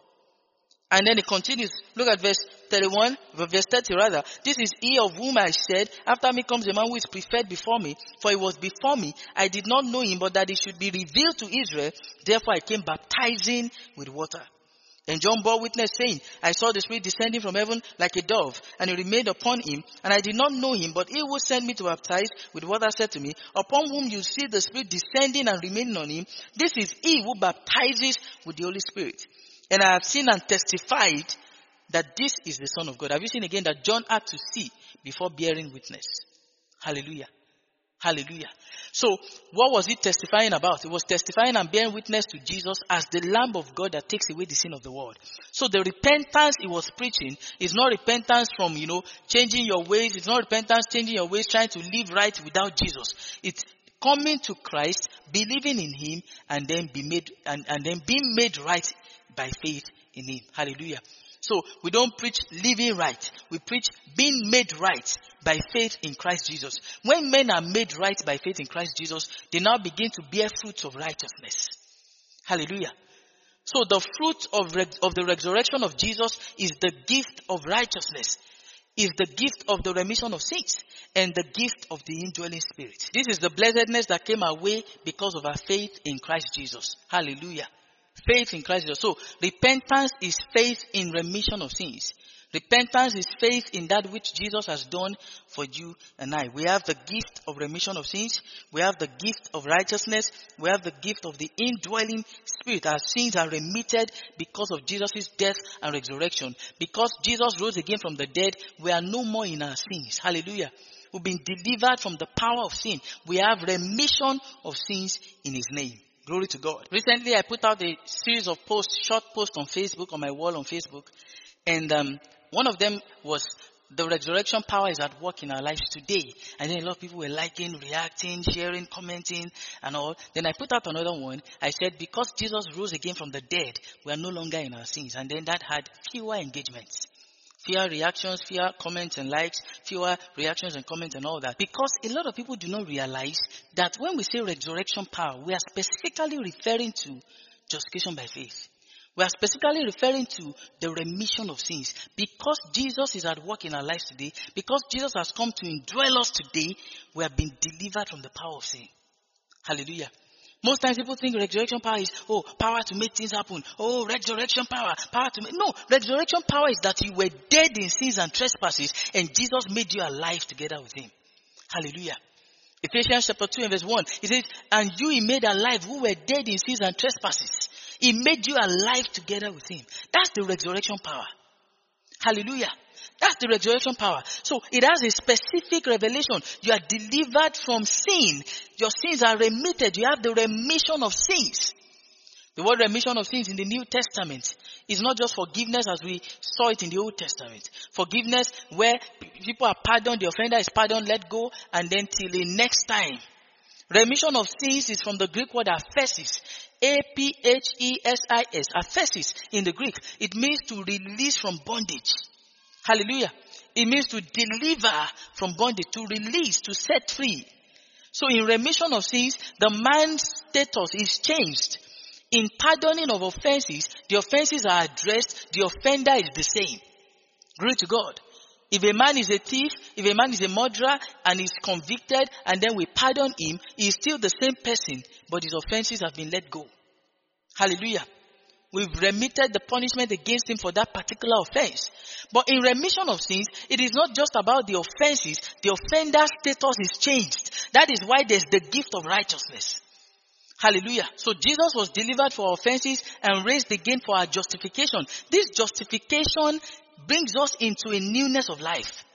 And then it continues. Look at verse thirty-one, verse thirty rather. This is he of whom I said, after me comes a man who is preferred before me, for he was before me. I did not know him, but that he should be revealed to Israel. Therefore I came baptizing with water. And John bore witness, saying, I saw the Spirit descending from heaven like a dove, and it remained upon him, and I did not know him, but he who sent me to baptize with water said to me, upon whom you see the Spirit descending and remaining on him, this is he who baptizes with the Holy Spirit. And I have seen and testified that this is the Son of God. Have you seen again that John had to see before bearing witness? Hallelujah. Hallelujah. So, what was he testifying about? He was testifying and bearing witness to Jesus as the Lamb of God that takes away the sin of the world. So the repentance he was preaching is not repentance from, you know, changing your ways. It's not repentance changing your ways, trying to live right without Jesus. It's coming to Christ, believing in him, and then be made, and, and then being made right by faith in him. Hallelujah. So we don't preach living right. We preach being made right by faith in Christ Jesus. When men are made right by faith in Christ Jesus, they now begin to bear fruits of righteousness. Hallelujah. So the fruit of, re- of the resurrection of Jesus is the gift of righteousness, is the gift of the remission of sins, and the gift of the indwelling spirit. This is the blessedness that came our way because of our faith in Christ Jesus. Hallelujah. Faith in Christ Jesus. So, repentance is faith in remission of sins. Repentance is faith in that which Jesus has done for you and I. We have the gift of remission of sins. We have the gift of righteousness. We have the gift of the indwelling spirit. Our sins are remitted because of Jesus' death and resurrection. Because Jesus rose again from the dead, we are no more in our sins. Hallelujah. We've been delivered from the power of sin. We have remission of sins in his name. Glory to God. Recently, I put out a series of posts, short posts on Facebook, on my wall on Facebook. And um, one of them was, the resurrection power is at work in our lives today. And then a lot of people were liking, reacting, sharing, commenting, and all. Then I put out another one. I said, because Jesus rose again from the dead, we are no longer in our sins. And then that had fewer engagements. Fewer reactions, fewer comments and likes, fewer reactions and comments and all that. Because a lot of people do not realize that when we say resurrection power, we are specifically referring to justification by faith. We are specifically referring to the remission of sins. Because Jesus is at work in our lives today, because Jesus has come to indwell us today, we have been delivered from the power of sin. Hallelujah. Most times people think resurrection power is, oh, power to make things happen. Oh, resurrection power, power to make... No, resurrection power is that you were dead in sins and trespasses and Jesus made you alive together with him. Hallelujah. Ephesians chapter two and verse one, it says, and you he made alive who were dead in sins and trespasses. He made you alive together with him. That's the resurrection power. Hallelujah. That's the resurrection power. So it has a specific revelation. You are delivered from sin. Your sins are remitted. You have the remission of sins. The word remission of sins in the New Testament is not just forgiveness as we saw it in the Old Testament. Forgiveness where people are pardoned, the offender is pardoned, let go, and then till the next time. Remission of sins is from the Greek word aphesis. A P H E S I S. Aphesis in the Greek. It means to release from bondage. Hallelujah. It means to deliver from bondage, to release, to set free. So in remission of sins, the man's status is changed. In pardoning of offenses, the offenses are addressed, the offender is the same. Glory to God. If a man is a thief, if a man is a murderer and is convicted and then we pardon him, he is still the same person, but his offenses have been let go. Hallelujah. We've remitted the punishment against him for that particular offense. But in remission of sins, it is not just about the offenses. The offender's status is changed. That is why there's the gift of righteousness. Hallelujah. So Jesus was delivered for our offenses and raised again for our justification. This justification brings us into a newness of life.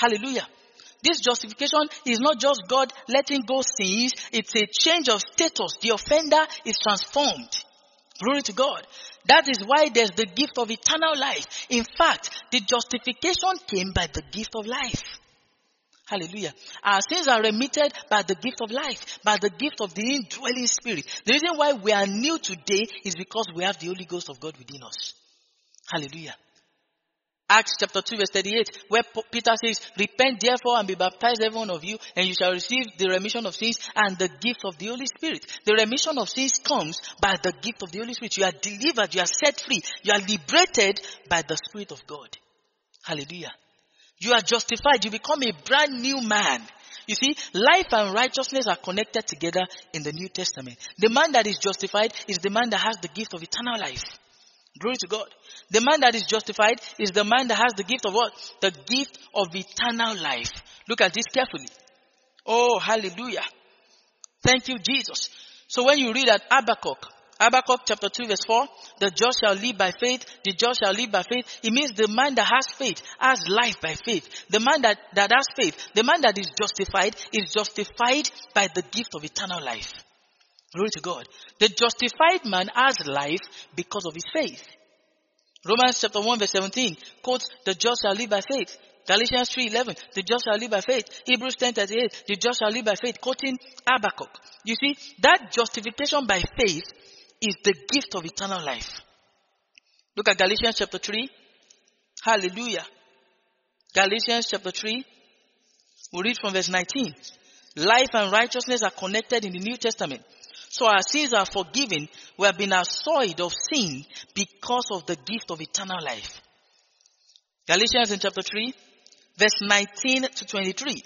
Hallelujah. This justification is not just God letting go sins. It's a change of status. The offender is transformed. Glory to God. That is why there's the gift of eternal life. In fact, the justification came by the gift of life. Hallelujah. Our sins are remitted by the gift of life, by the gift of the indwelling spirit. The reason why we are new today is because we have the Holy Ghost of God within us. Hallelujah. Acts chapter two verse thirty-eight, where Peter says, repent therefore and be baptized every one of you, and you shall receive the remission of sins and the gift of the Holy Spirit. The remission of sins comes by the gift of the Holy Spirit. You are delivered, you are set free, you are liberated by the Spirit of God. Hallelujah. You are justified, you become a brand new man. You see, life and righteousness are connected together in the New Testament. The man that is justified is the man that has the gift of eternal life. Glory to God. The man that is justified is the man that has the gift of what? The gift of eternal life. Look at this carefully. Oh, hallelujah. Thank you, Jesus. So when you read at Habakkuk, Habakkuk chapter two verse four, the just shall live by faith, the just shall live by faith. It means the man that has faith has life by faith. The man that, that has faith, the man that is justified is justified by the gift of eternal life. Glory to God. The justified man has life because of his faith. Romans chapter one verse seventeen quotes, the just shall live by faith. Galatians three eleven, the just shall live by faith. Hebrews ten thirty-eight, the just shall live by faith, quoting Habakkuk. You see, that justification by faith is the gift of eternal life. Look at Galatians chapter three. Hallelujah. Galatians chapter three. We'll read from verse nineteen. Life and righteousness are connected in the New Testament. So our sins are forgiven. We have been assoiled of sin because of the gift of eternal life. Galatians in chapter three, verse nineteen to twenty-three.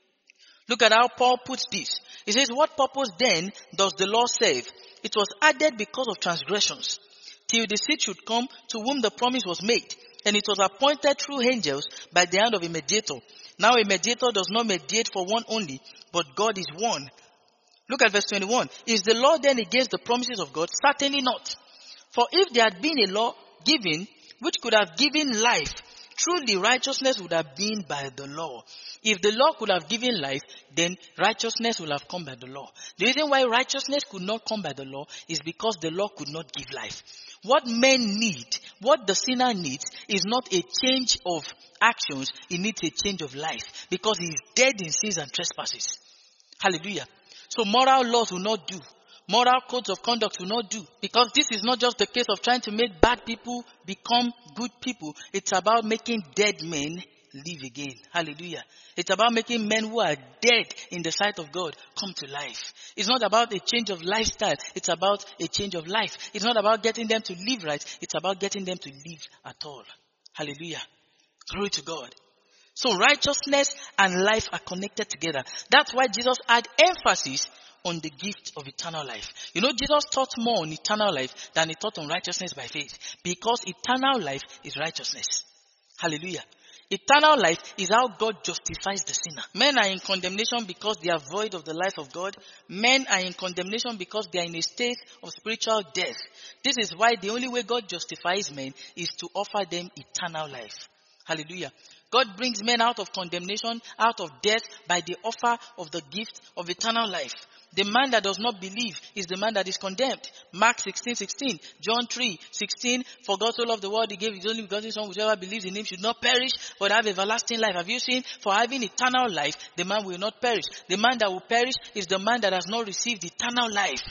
Look at how Paul puts this. He says, what purpose then does the law save? It was added because of transgressions, till the seed should come to whom the promise was made. And it was appointed through angels by the hand of a mediator. Now a mediator does not mediate for one only, but God is one. Look at verse twenty-one. Is the law then against the promises of God? Certainly not. For if there had been a law given, which could have given life, truly righteousness would have been by the law. If the law could have given life, then righteousness will have come by the law. The reason why righteousness could not come by the law is because the law could not give life. What men need, what the sinner needs, is not a change of actions. He needs a change of life because he is dead in sins and trespasses. Hallelujah. So moral laws will not do. Moral codes of conduct will not do. Because this is not just the case of trying to make bad people become good people. It's about making dead men live again. Hallelujah. It's about making men who are dead in the sight of God come to life. It's not about a change of lifestyle. It's about a change of life. It's not about getting them to live right. It's about getting them to live at all. Hallelujah. Glory to God. So righteousness and life are connected together. That's why Jesus had emphasis on the gift of eternal life. You know, Jesus taught more on eternal life than he taught on righteousness by faith. Because eternal life is righteousness. Hallelujah. Eternal life is how God justifies the sinner. Men are in condemnation because they are void of the life of God. Men are in condemnation because they are in a state of spiritual death. This is why the only way God justifies men is to offer them eternal life. Hallelujah. God brings men out of condemnation, out of death, by the offer of the gift of eternal life. The man that does not believe is the man that is condemned. Mark sixteen sixteen, John three sixteen, for God so loved the world, he gave his only begotten son, whichever believes in him should not perish, but have everlasting life. Have you seen? For having eternal life, the man will not perish. The man that will perish is the man that has not received eternal life.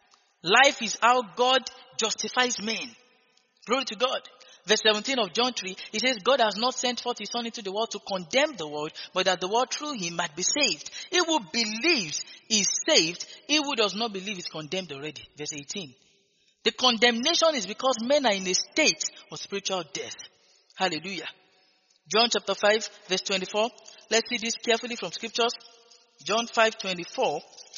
Life is how God justifies men. Glory to God. Verse seventeen of John three, it says, God has not sent forth his son into the world to condemn the world, but that the world through him might be saved. He who believes is saved. He who does not believe is condemned already. Verse eighteen. The condemnation is because men are in a state of spiritual death. Hallelujah. John chapter five, verse twenty-four. Let's see this carefully from scriptures. John five twenty-four.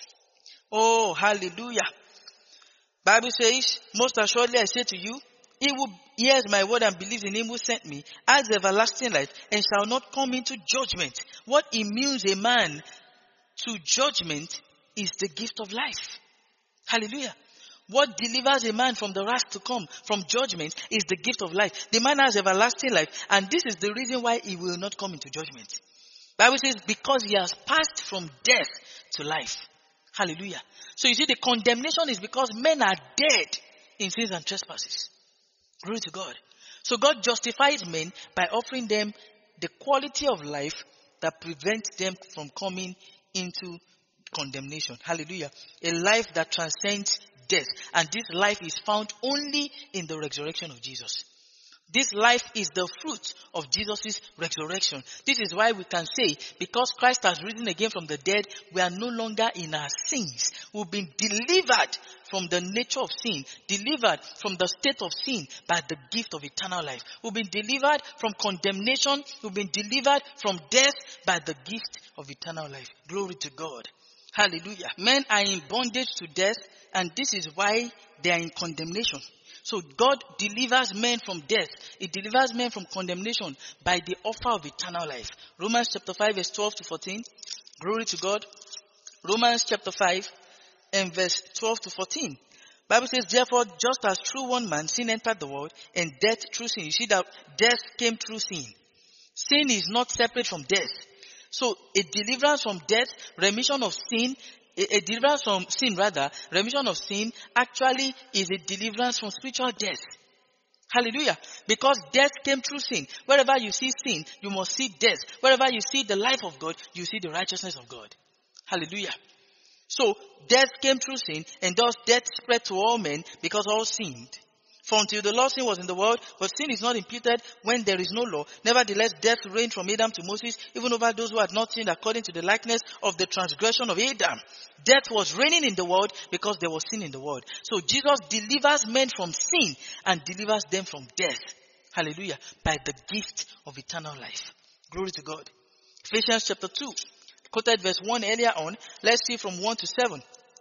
Oh, hallelujah. Bible says, most assuredly I say to you, he who hears my word and believes in him who sent me has everlasting life and shall not come into judgment. What immunes a man to judgment is the gift of life. Hallelujah. What delivers a man from the wrath to come, from judgment, is the gift of life. The man has everlasting life, and this is the reason why he will not come into judgment. Bible says because he has passed from death to life. Hallelujah. So you see, the condemnation is because men are dead in sins and trespasses. Glory to God. So God justifies men by offering them the quality of life that prevents them from coming into condemnation. Hallelujah. A life that transcends death. And this life is found only in the resurrection of Jesus. This life is the fruit of Jesus' resurrection. This is why we can say, because Christ has risen again from the dead, we are no longer in our sins. We've been delivered from the nature of sin, delivered from the state of sin by the gift of eternal life. We've been delivered from condemnation. We've been delivered from death by the gift of eternal life. Glory to God. Hallelujah. Men are in bondage to death, and this is why they are in condemnation. So God delivers men from death. He delivers men from condemnation by the offer of eternal life. Romans chapter five verse twelve to fourteen. Glory to God. Romans chapter five and verse twelve to fourteen. Bible says, therefore, just as through one man sin entered the world, and death through sin. You see that death came through sin. Sin is not separate from death. So a deliverance from death, remission of sin, A, a deliverance from sin rather, remission of sin actually is a deliverance from spiritual death. Hallelujah. Because death came through sin. Wherever you see sin, you must see death. Wherever you see the life of God, you see the righteousness of God. Hallelujah. So death came through sin, and thus death spread to all men because all sinned. For until the law, sin was in the world, but sin is not imputed when there is no law. Nevertheless, death reigned from Adam to Moses, even over those who had not sinned according to the likeness of the transgression of Adam. Death was reigning in the world because there was sin in the world. So Jesus delivers men from sin and delivers them from death. Hallelujah. By the gift of eternal life. Glory to God. Ephesians chapter two. Quoted verse one earlier on. Let's see from one to seven.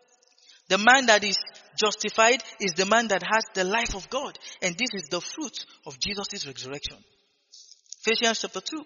The man that is justified is the man that has the life of God. And this is the fruit of Jesus' resurrection. Ephesians chapter two.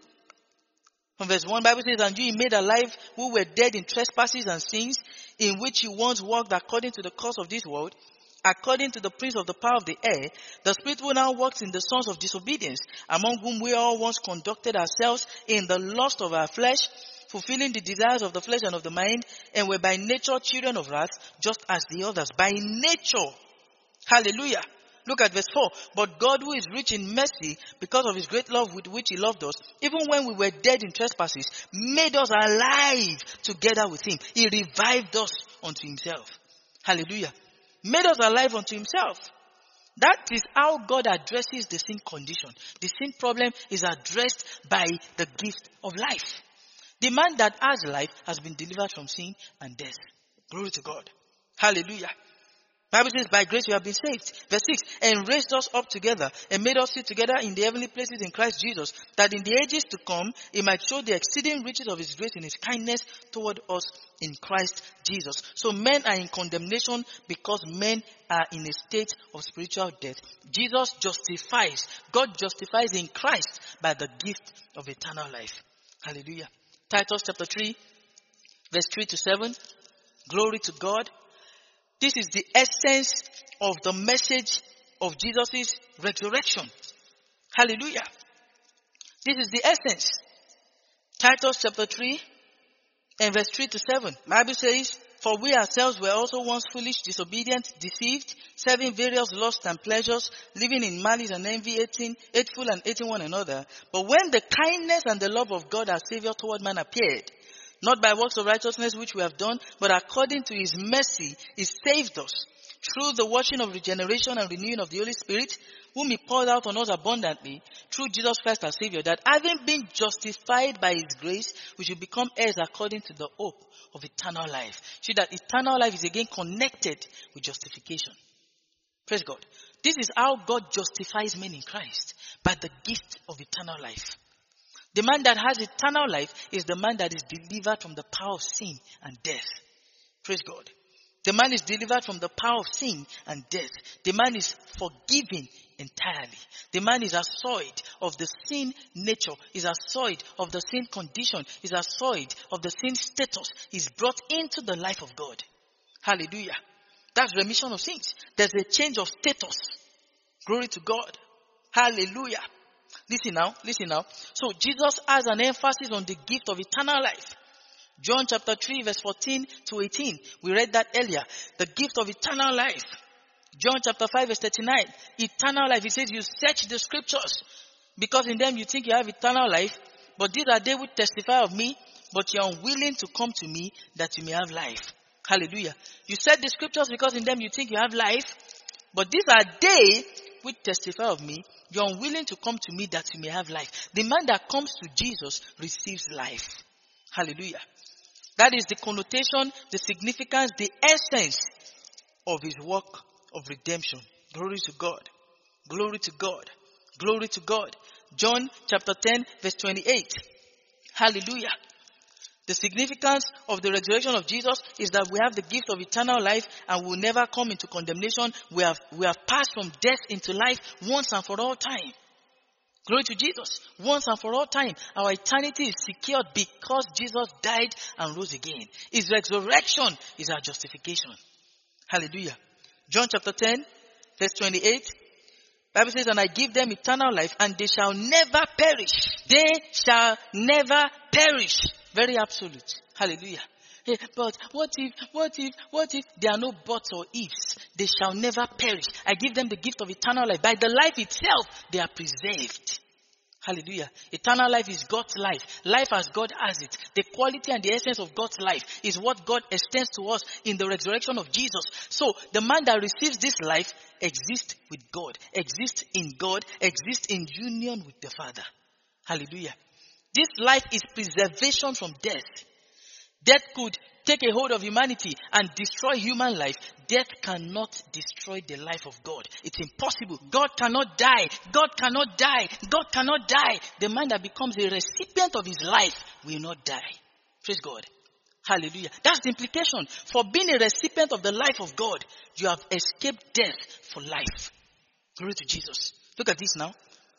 From verse one, Bible says, and you made alive who were dead in trespasses and sins, in which you once walked according to the course of this world, according to the prince of the power of the air, the spirit who now works in the sons of disobedience, among whom we all once conducted ourselves in the lust of our flesh, fulfilling the desires of the flesh and of the mind, and were by nature children of wrath, just as the others. By nature. Hallelujah. Look at verse four. But God, who is rich in mercy, because of his great love with which he loved us, even when we were dead in trespasses, made us alive together with him. He revived us unto himself. Hallelujah. Made us alive unto himself. That is how God addresses the sin condition. The sin problem is addressed by the gift of life. The man that has life has been delivered from sin and death. Glory to God. Hallelujah. Bible says, by grace you have been saved. Verse six, and raised us up together and made us sit together in the heavenly places in Christ Jesus, that in the ages to come he might show the exceeding riches of his grace in his kindness toward us in Christ Jesus. So men are in condemnation because men are in a state of spiritual death. Jesus justifies. God justifies in Christ by the gift of eternal life. Hallelujah. Titus chapter three, verse three to seven. Glory to God. This is the essence of the message of Jesus' resurrection. Hallelujah. This is the essence. Titus chapter three and verse three to seven. Bible says, for we ourselves were also once foolish, disobedient, deceived, serving various lusts and pleasures, living in malice and envy, hating, hateful and hating one another. But when the kindness and the love of God our Savior toward man appeared, not by works of righteousness which we have done, but according to his mercy, he saved us through the washing of regeneration and renewing of the Holy Spirit, whom he poured out on us abundantly through Jesus Christ our Savior, that having been justified by his grace, we should become heirs according to the hope of eternal life. See that eternal life is again connected with justification. Praise God. This is how God justifies men in Christ, by the gift of eternal life. The man that has eternal life is the man that is delivered from the power of sin and death. Praise God. The man is delivered from the power of sin and death. The man is forgiven entirely. The man is assuaged of the sin nature, is assuaged of the sin condition, is assuaged of the sin status, is brought into the life of God. Hallelujah. That's remission of sins. There's a change of status. Glory to God. Hallelujah. Listen now, listen now. So Jesus has an emphasis on the gift of eternal life. John chapter three verse fourteen to eighteen. We read that earlier. The gift of eternal life. John chapter five verse thirty-nine. Eternal life. He says you search the scriptures because in them you think you have eternal life. But these are they which testify of me. But you are unwilling to come to me that you may have life. Hallelujah. You search the scriptures because in them you think you have life. But these are they which testify of me. You are unwilling to come to me that you may have life. The man that comes to Jesus receives life. Hallelujah. That is the connotation, the significance, the essence of his work of redemption. Glory to God. Glory to God. Glory to God. John chapter ten verse twenty-eight. Hallelujah. The significance of the resurrection of Jesus is that we have the gift of eternal life and will never come into condemnation. We have, we have passed from death into life once and for all time. Glory to Jesus. Once and for all time. Our eternity is secured because Jesus died and rose again. His resurrection is our justification. Hallelujah. John chapter ten, verse twenty-eight. Bible says, and I give them eternal life and they shall never perish. They shall never perish. Very absolute. Hallelujah. Hey, but what if, what if, what if there are no buts or ifs? They shall never perish. I give them the gift of eternal life. By the life itself, they are preserved. Hallelujah. Eternal life is God's life. Life as God has it. The quality and the essence of God's life is what God extends to us in the resurrection of Jesus. So the man that receives this life exists with God, exists in God, exists in union with the Father. Hallelujah. This life is preservation from death. Death could take a hold of humanity and destroy human life. Death cannot destroy the life of God. It's impossible. God cannot die. God cannot die. God cannot die. The man that becomes a recipient of his life will not die. Praise God. Hallelujah. That's the implication. For being a recipient of the life of God, you have escaped death for life. Glory to Jesus. Look at this now.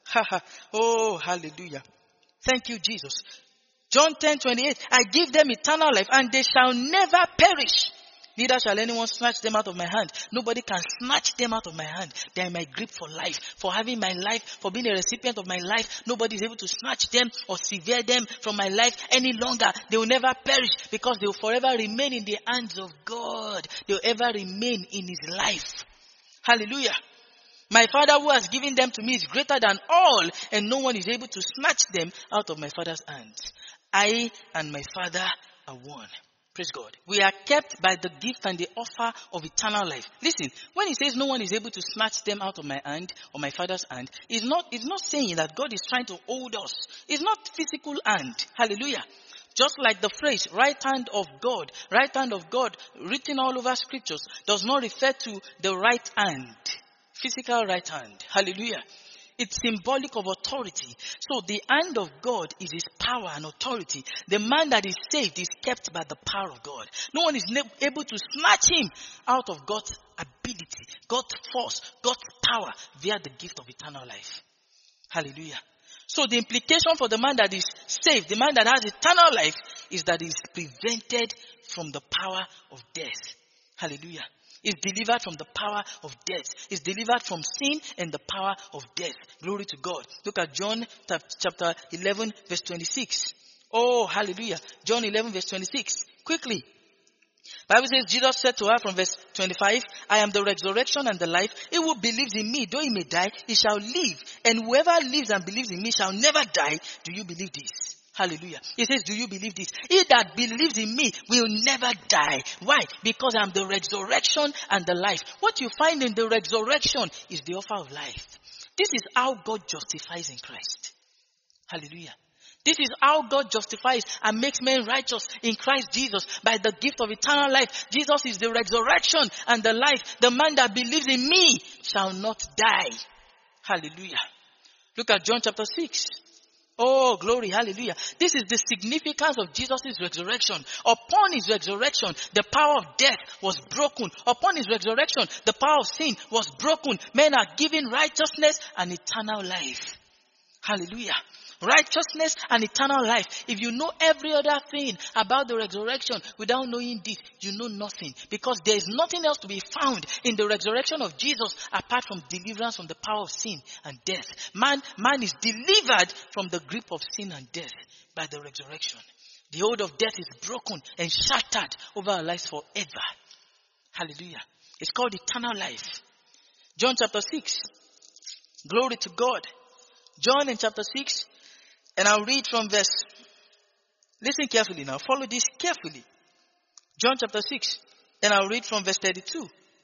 Oh, hallelujah. Thank you, Jesus. John ten twenty-eight. I give them eternal life and they shall never perish. Neither shall anyone snatch them out of my hand. Nobody can snatch them out of my hand. They are in my grip for life. For having my life, for being a recipient of my life, nobody is able to snatch them or sever them from my life any longer. They will never perish because they will forever remain in the hands of God. They will ever remain in his life. Hallelujah. My Father who has given them to me is greater than all, and no one is able to snatch them out of my Father's hands. I and my Father are one. Praise God. We are kept by the gift and the offer of eternal life. Listen, when he says no one is able to snatch them out of my hand or my Father's hand, it's not, it's not saying that God is trying to hold us. It's not physical hand. Hallelujah. Just like the phrase, right hand of God, right hand of God, written all over scriptures, does not refer to the right hand. Physical right hand. Hallelujah. It's symbolic of authority. So the hand of God is his power and authority. The man that is saved is kept by the power of God. No one is able to snatch him out of God's ability, God's force, God's power via the gift of eternal life. Hallelujah. So the implication for the man that is saved, the man that has eternal life, is that he is prevented from the power of death. Hallelujah. Is delivered from the power of death. Is delivered from sin and the power of death. Glory to God. Look at John chapter eleven verse twenty-six. Oh, hallelujah. John eleven verse twenty-six. Quickly. Bible says, Jesus said to her from verse twenty-five, I am the resurrection and the life. He who believes in me, though he may die, he shall live. And whoever lives and believes in me shall never die. Do you believe this? Hallelujah. He says, do you believe this? He that believes in me will never die. Why? Because I'm the resurrection and the life. What you find in the resurrection is the offer of life. This is how God justifies in Christ. Hallelujah. This is how God justifies and makes men righteous in Christ Jesus by the gift of eternal life. Jesus is the resurrection and the life. The man that believes in me shall not die. Hallelujah. Look at John chapter six. Oh, glory, hallelujah. This is the significance of Jesus' resurrection. Upon his resurrection, the power of death was broken. Upon his resurrection, the power of sin was broken. Men are given righteousness and eternal life. Hallelujah. righteousness and eternal life. If you know every other thing about the resurrection without knowing this, you know nothing. Because there is nothing else to be found in the resurrection of Jesus apart from deliverance from the power of sin and death. Man, man is delivered from the grip of sin and death by the resurrection. The hold of death is broken and shattered over our lives forever. Hallelujah. It's called eternal life. John chapter six. Glory to God. John in chapter six. And I'll read from verse. Listen carefully now. Follow this carefully. John chapter six. And I'll read from verse thirty-two.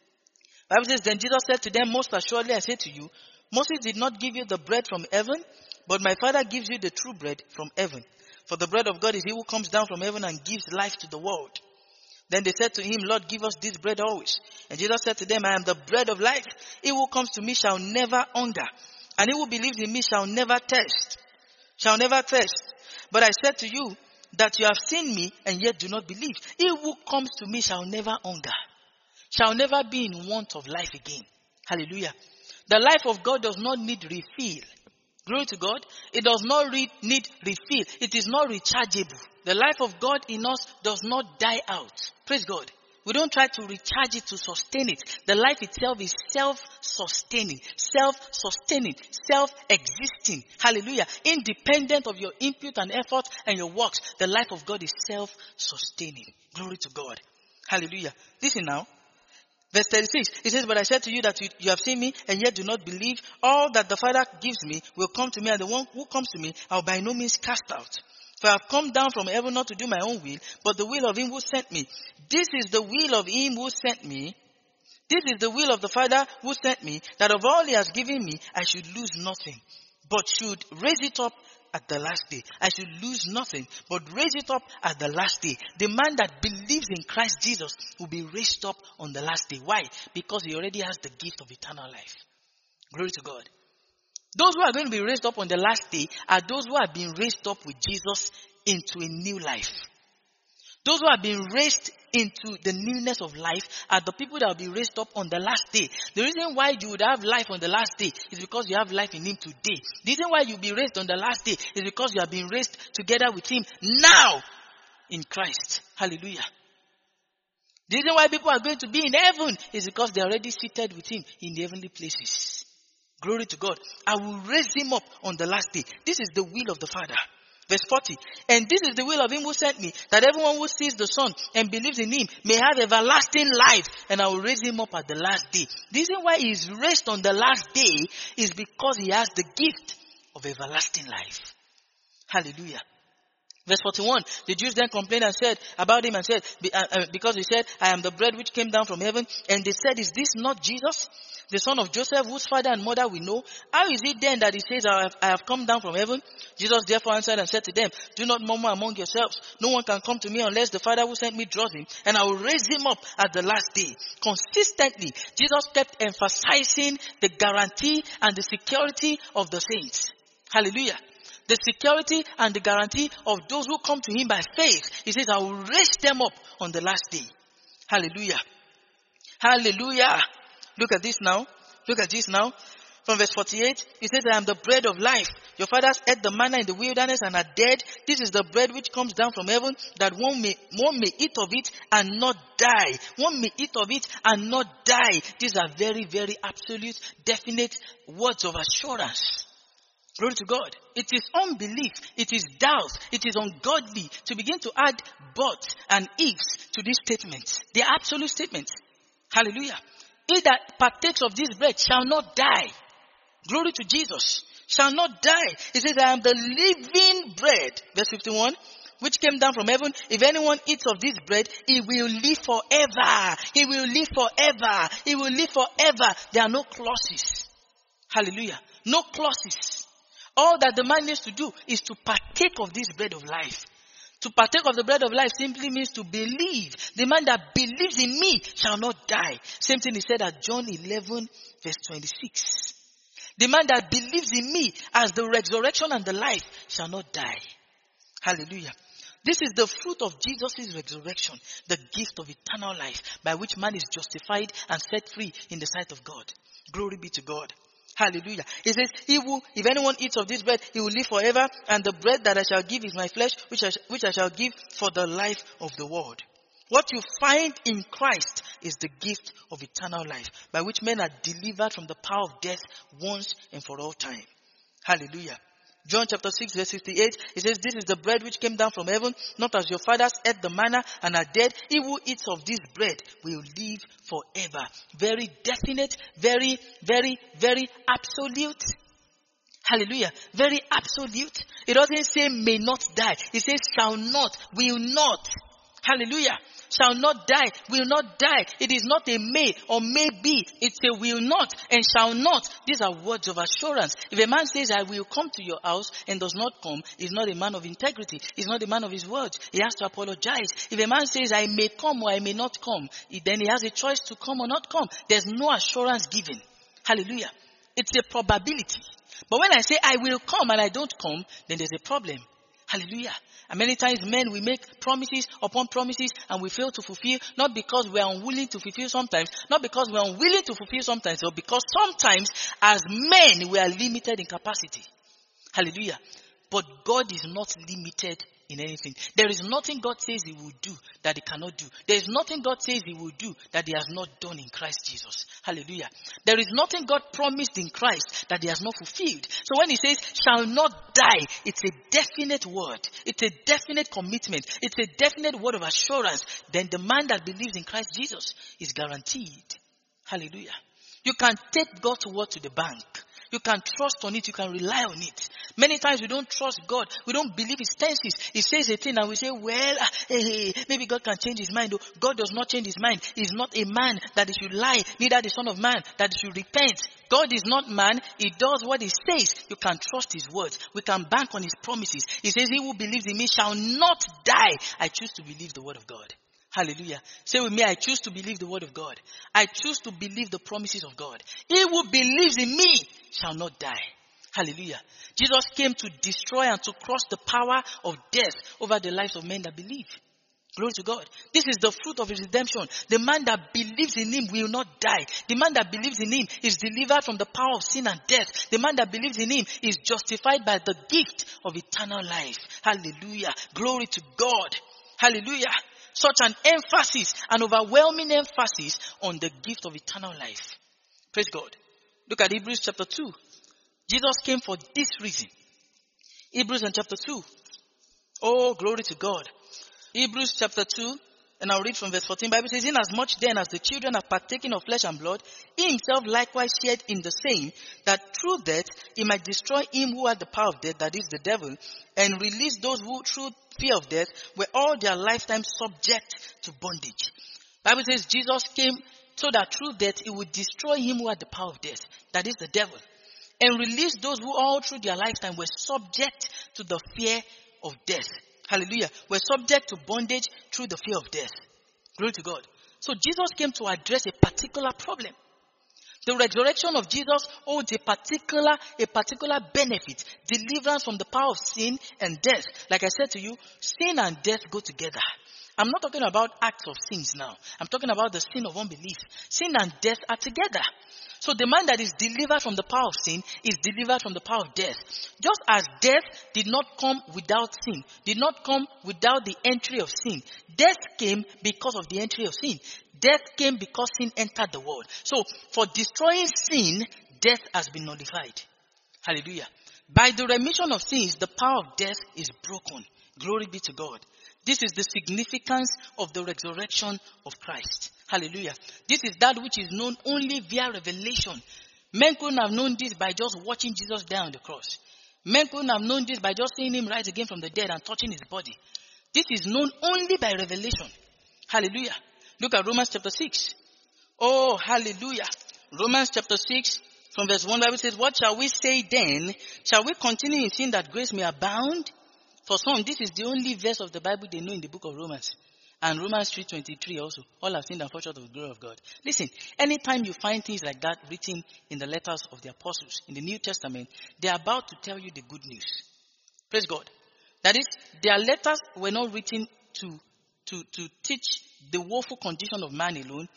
The Bible says, then Jesus said to them, most assuredly I say to you, Moses did not give you the bread from heaven, but my Father gives you the true bread from heaven. For the bread of God is he who comes down from heaven and gives life to the world. Then they said to him, Lord, give us this bread always. And Jesus said to them, I am the bread of life. He who comes to me shall never hunger. And he who believes in me shall never thirst. Shall never thirst. But I said to you that you have seen me and yet do not believe. He who comes to me shall never hunger. Shall never be in want of life again. Hallelujah. The life of God does not need refill. Glory to God. It does not re- need refill. It is not rechargeable. The life of God in us does not die out. Praise God. We don't try to recharge it to sustain it. The life itself is self-sustaining, self-sustaining, self-existing. Hallelujah. Independent of your input and effort and your works, the life of God is self-sustaining. Glory to God. Hallelujah. Listen now. Verse thirty-six, it says, but I said to you that you, you have seen me and yet do not believe. All that the Father gives me will come to me, and the one who comes to me I will by no means cast out. For I have come down from heaven not to do my own will, but the will of him who sent me. This is the will of him who sent me. This is the will of the Father who sent me, that of all he has given me, I should lose nothing, but should raise it up at the last day. I should lose nothing, but raise it up at the last day. The man that believes in Christ Jesus will be raised up on the last day. Why? Because he already has the gift of eternal life. Glory to God. Those who are going to be raised up on the last day are those who have been raised up with Jesus into a new life. Those who have been raised into the newness of life are the people that will be raised up on the last day. The reason why you would have life on the last day is because you have life in him today. The reason why you'll be raised on the last day is because you have been raised together with him now in Christ. Hallelujah. The reason why people are going to be in heaven is because they are already seated with him in the heavenly places. Glory to God. I will raise him up on the last day. This is the will of the Father. Verse forty. And this is the will of him who sent me, that everyone who sees the Son and believes in him may have everlasting life, and I will raise him up at the last day. The reason why he is raised on the last day is because he has the gift of everlasting life. Hallelujah. Verse forty-one, the Jews then complained and said about him and said, because he said, I am the bread which came down from heaven. And they said, is this not Jesus, the son of Joseph, whose father and mother we know? How is it then that he says, I have, I have come down from heaven? Jesus therefore answered and said to them, do not murmur among yourselves. No one can come to me unless the Father who sent me draws him, and I will raise him up at the last day. Consistently, Jesus kept emphasizing the guarantee and the security of the saints. Hallelujah. The security and the guarantee of those who come to him by faith. He says, I will raise them up on the last day. Hallelujah. Hallelujah. Look at this now. Look at this now. From verse forty-eight, he says, I am the bread of life. Your fathers ate the manna in the wilderness and are dead. This is the bread which comes down from heaven, that one may, one may eat of it and not die. One may eat of it and not die. These are very, very absolute, definite words of assurance. Glory to God. It is unbelief. It is doubt. It is ungodly to begin to add buts and ifs to these statements. They are absolute statements. Hallelujah. He that partakes of this bread shall not die. Glory to Jesus. Shall not die. He says, I am the living bread. Verse fifty-one. Which came down from heaven. If anyone eats of this bread, he will live forever. He will live forever. He will live forever. There are no clauses. Hallelujah. No clauses. All that the man needs to do is to partake of this bread of life. To partake of the bread of life simply means to believe. The man that believes in me shall not die. Same thing he said at John eleven verse twenty-six. The man that believes in me as the resurrection and the life shall not die. Hallelujah. This is the fruit of Jesus' resurrection, the gift of eternal life by which man is justified and set free in the sight of God. Glory be to God. Hallelujah. It says, he will, if anyone eats of this bread, he will live forever. And the bread that I shall give is my flesh, which I, which I shall give for the life of the world. What you find in Christ is the gift of eternal life, by which men are delivered from the power of death once and for all time. Hallelujah. John chapter six verse fifty-eight, it says, this is the bread which came down from heaven, not as your fathers ate the manna and are dead. He who eats of this bread will live forever. Very definite, very, very, very absolute. Hallelujah. Very absolute. It doesn't say may not die. It says shall not, will not. Hallelujah. Shall not die, will not die. It is not a may or may be. It's a will not and shall not. These are words of assurance. If a man says, I will come to your house and does not come, he's not a man of integrity. He's not a man of his words. He has to apologize. If a man says, I may come or I may not come, then he has a choice to come or not come. There's no assurance given. Hallelujah. It's a probability. But when I say I will come and I don't come, then there's a problem. Hallelujah. And many times men, we make promises upon promises and we fail to fulfill, not because we are unwilling to fulfill sometimes, not because we are unwilling to fulfill sometimes, but because sometimes as men we are limited in capacity. Hallelujah. But God is not limited in anything. There is nothing God says he will do that he cannot do. There is nothing God says he will do that he has not done in Christ Jesus. Hallelujah. There is nothing God promised in Christ that he has not fulfilled. So when he says shall not die, it's a definite word. It's a definite commitment. It's a definite word of assurance. Then the man that believes in Christ Jesus is guaranteed. Hallelujah. You can take God's word to the bank. You can trust on it. You can rely on it. Many times we don't trust God. We don't believe his tenses. He says a thing and we say, well, uh, hey, maybe God can change his mind. No, God does not change his mind. He is not a man that he should lie, neither the son of man that he should repent. God is not man. He does what he says. You can trust his words. We can bank on his promises. He says, he who believes in me shall not die. I choose to believe the word of God. Hallelujah. Say with me, I choose to believe the word of God. I choose to believe the promises of God. He who believes in me shall not die. Hallelujah. Jesus came to destroy and to crush the power of death over the lives of men that believe. Glory to God. This is the fruit of his redemption. The man that believes in him will not die. The man that believes in him is delivered from the power of sin and death. The man that believes in him is justified by the gift of eternal life. Hallelujah. Glory to God. Hallelujah. Such an emphasis, an overwhelming emphasis on the gift of eternal life. Praise God. Look at Hebrews chapter two. Jesus came for this reason. Hebrews and chapter two. Oh, glory to God. Hebrews chapter two, and I'll read from verse fourteen. The Bible says, inasmuch then as the children have partaken of flesh and blood, he himself likewise shared in the same, that through death he might destroy him who had the power of death, that is the devil, and release those who through fear of death were all their lifetime subject to bondage. The Bible says Jesus came so that through death he would destroy him who had the power of death, that is the devil, and release those who all through their lifetime were subject to the fear of death. Hallelujah. Were subject to bondage through the fear of death. Glory to God. So Jesus came to address a particular problem. The resurrection of Jesus holds a particular, a particular benefit. Deliverance from the power of sin and death. Like I said to you, sin and death go together. I'm not talking about acts of sins now. I'm talking about the sin of unbelief. Sin and death are together. So the man that is delivered from the power of sin is delivered from the power of death. Just as death did not come without sin, did not come without the entry of sin. Death came because of the entry of sin. Death came because sin entered the world. So for destroying sin, death has been nullified. Hallelujah. By the remission of sins, the power of death is broken. Glory be to God. This is the significance of the resurrection of Christ. Hallelujah. This is that which is known only via revelation. Men couldn't have known this by just watching Jesus die on the cross. Men couldn't have known this by just seeing him rise again from the dead and touching his body. This is known only by revelation. Hallelujah. Look at Romans chapter six. Oh, hallelujah. Romans chapter six from verse one, the Bible says, what shall we say then? Shall we continue in sin that grace may abound? For some, this is the only verse of the Bible they know in the book of Romans. And Romans three twenty-three also. All have sinned and fall short of the glory of God. Listen, anytime you find things like that written in the letters of the apostles, in the New Testament, they are about to tell you the good news. Praise God. That is, their letters were not written to, to, to teach the woeful condition of man alone.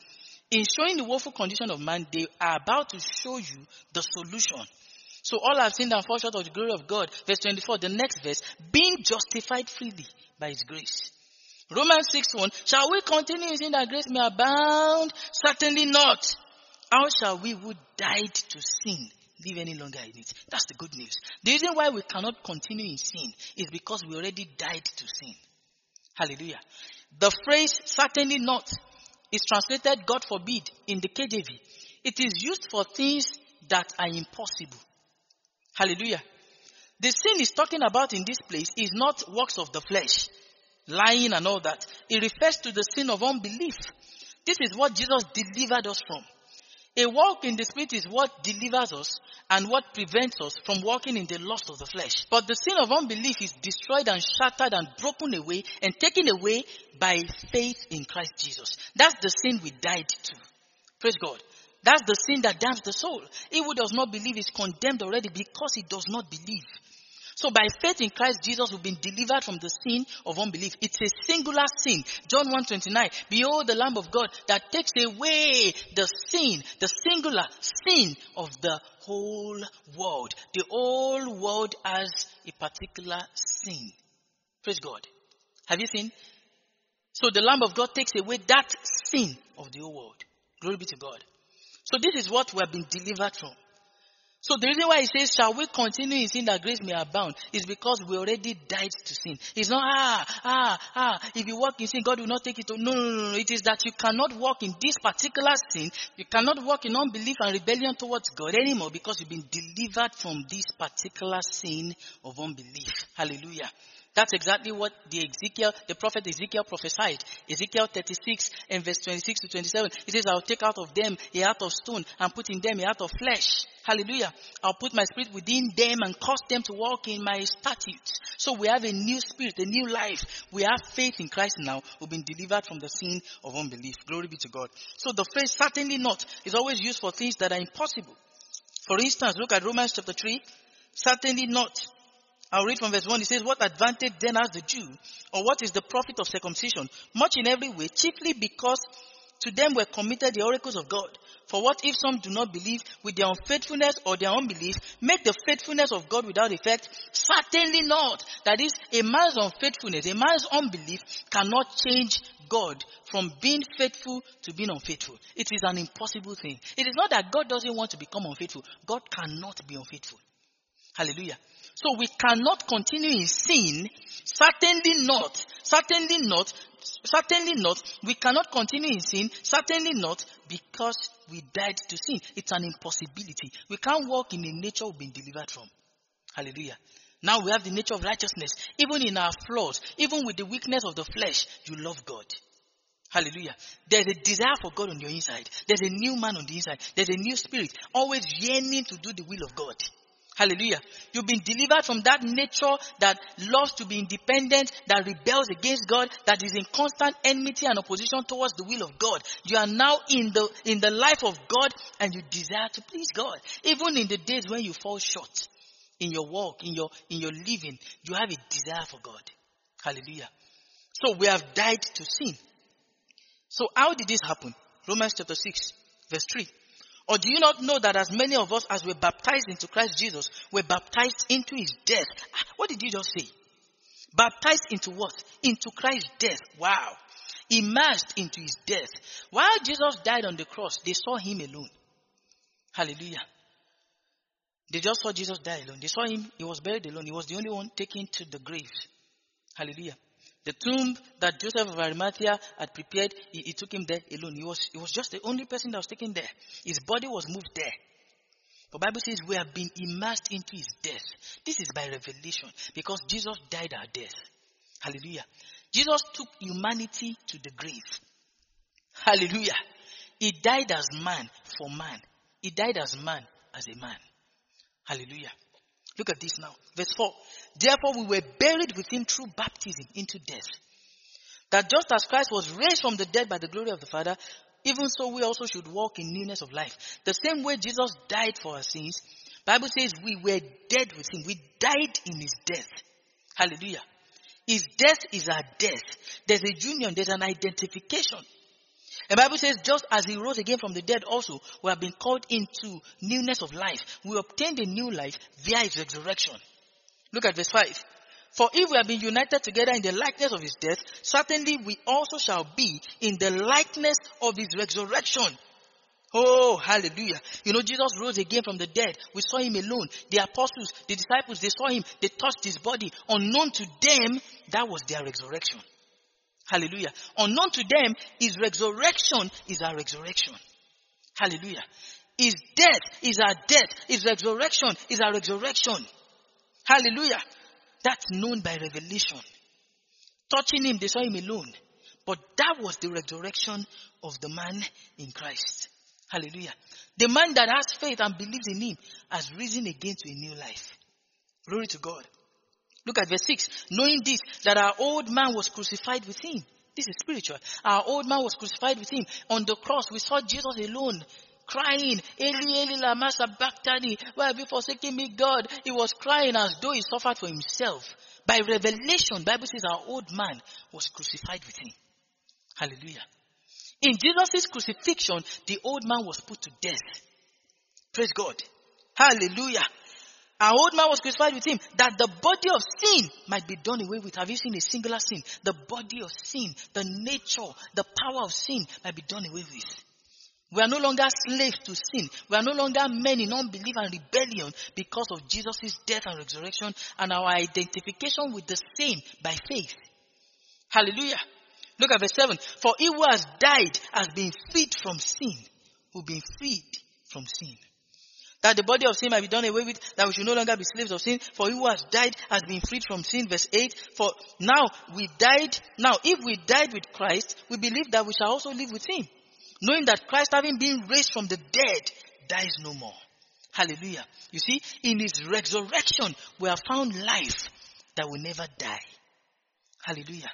In showing the woeful condition of man, they are about to show you the solution. So all have sinned and fall short of the glory of God. Verse twenty-four, the next verse, being justified freely by his grace. Romans six one, shall we continue in sin that grace may abound? Certainly not. How shall we who died to sin live any longer in it? That's the good news. The reason why we cannot continue in sin is because we already died to sin. Hallelujah. The phrase certainly not is translated God forbid in the K J V. It is used for things that are impossible. Hallelujah. The sin is talking about in this place is not works of the flesh, lying and all that. It refers to the sin of unbelief. This is what Jesus delivered us from. A walk in the Spirit is what delivers us and what prevents us from walking in the lust of the flesh. But the sin of unbelief is destroyed and shattered and broken away and taken away by faith in Christ Jesus. That's the sin we died to. Praise God. That's the sin that damns the soul. He who does not believe is condemned already because he does not believe. So by faith in Christ Jesus, we've been delivered from the sin of unbelief. It's a singular sin. John one twenty-nine, behold the Lamb of God that takes away the sin, the singular sin of the whole world. The whole world has a particular sin. Praise God. Have you seen? So the Lamb of God takes away that sin of the whole world. Glory be to God. So this is what we have been delivered from. So the reason why he says, shall we continue in sin that grace may abound, is because we already died to sin. It's not, ah, ah, ah, if you walk in sin, God will not take it to, no, no, no, no. It is that you cannot walk in this particular sin. You cannot walk in unbelief and rebellion towards God anymore because you've been delivered from this particular sin of unbelief. Hallelujah. That's exactly what the Ezekiel, the prophet Ezekiel prophesied. Ezekiel thirty-six and verse twenty-six to twenty-seven. He says, I'll take out of them a heart of stone and put in them a heart of flesh. Hallelujah. I'll put my spirit within them and cause them to walk in my statutes. So we have a new spirit, a new life. We have faith in Christ now. We've been delivered from the sin of unbelief. Glory be to God. So the phrase certainly not is always used for things that are impossible. For instance, look at Romans chapter three. Certainly not. I'll read from verse one. It says, what advantage then has the Jew? Or what is the profit of circumcision? Much in every way, chiefly because to them were committed the oracles of God. For what if some do not believe with their unfaithfulness or their unbelief, make the faithfulness of God without effect? Certainly not. That is, a man's unfaithfulness, a man's unbelief cannot change God from being faithful to being unfaithful. It is an impossible thing. It is not that God doesn't want to become unfaithful. God cannot be unfaithful. Hallelujah. So we cannot continue in sin. Certainly not. Certainly not. Certainly not. We cannot continue in sin. Certainly not because we died to sin. It's an impossibility. We can't walk in the nature we've been delivered from. Hallelujah. Now we have the nature of righteousness. Even in our flaws, even with the weakness of the flesh, you love God. Hallelujah. There's a desire for God on your inside. There's a new man on the inside. There's a new spirit, always yearning to do the will of God. Hallelujah. You've been delivered from that nature that loves to be independent, that rebels against God, that is in constant enmity and opposition towards the will of God. You are now in the in the life of God and you desire to please God. Even in the days when you fall short in your walk, in your in your living, you have a desire for God. Hallelujah. So we have died to sin. So how did this happen? Romans chapter six, verse three. Or do you not know that as many of us as were baptized into Christ Jesus were baptized into his death? What did you just say? Baptized into what? Into Christ's death. Wow. Immersed into his death. While Jesus died on the cross, they saw him alone. Hallelujah. They just saw Jesus die alone. They saw him, he was buried alone. He was the only one taken to the grave. Hallelujah. The tomb that Joseph of Arimathea had prepared, he, he took him there alone. He was, he was just the only person that was taken there. His body was moved there. The Bible says we have been immersed into his death. This is by revelation because Jesus died our death. Hallelujah. Jesus took humanity to the grave. Hallelujah. He died as man for man. He died as man as a man. Hallelujah. Look at this now. Verse four. Therefore we were buried with him through baptism into death. That just as Christ was raised from the dead by the glory of the Father, even so we also should walk in newness of life. The same way Jesus died for our sins, Bible says we were dead with him. We died in his death. Hallelujah. His death is our death. There's a union. There's an identification. The Bible says, just as he rose again from the dead also, we have been called into newness of life. We obtained a new life via his resurrection. Look at verse five. For if we have been united together in the likeness of his death, certainly we also shall be in the likeness of his resurrection. Oh, hallelujah. You know, Jesus rose again from the dead. We saw him alone. The apostles, the disciples, they saw him. They touched his body. Unknown to them, that was their resurrection. Hallelujah. Unknown to them, his resurrection is our resurrection. Hallelujah. His death is our death. His resurrection is our resurrection. Hallelujah. That's known by revelation. Touching him, they saw him alone. But that was the resurrection of the man in Christ. Hallelujah. The man that has faith and believes in him has risen again to a new life. Glory to God. Look at verse six. Knowing this, that our old man was crucified with him. This is spiritual. Our old man was crucified with him. On the cross, we saw Jesus alone, crying, Eli, Eli, lama sabachthani, why have you forsaken me, God? He was crying as though he suffered for himself. By revelation, Bible says our old man was crucified with him. Hallelujah. In Jesus' crucifixion, the old man was put to death. Praise God. Hallelujah. Our old man was crucified with him, that the body of sin might be done away with. Have you seen a singular sin? The body of sin, the nature, the power of sin might be done away with. We are no longer slaves to sin. We are no longer men in unbelief and rebellion because of Jesus' death and resurrection and our identification with the same by faith. Hallelujah. Look at verse seven. For he who has died has been freed from sin. Who been freed from sin. That the body of sin might be done away with, that we should no longer be slaves of sin. For he who has died has been freed from sin. Verse eight. For now we died. Now if we died with Christ, we believe that we shall also live with him. Knowing that Christ, having been raised from the dead, dies no more. Hallelujah. You see, in his resurrection, we have found life that will never die. Hallelujah.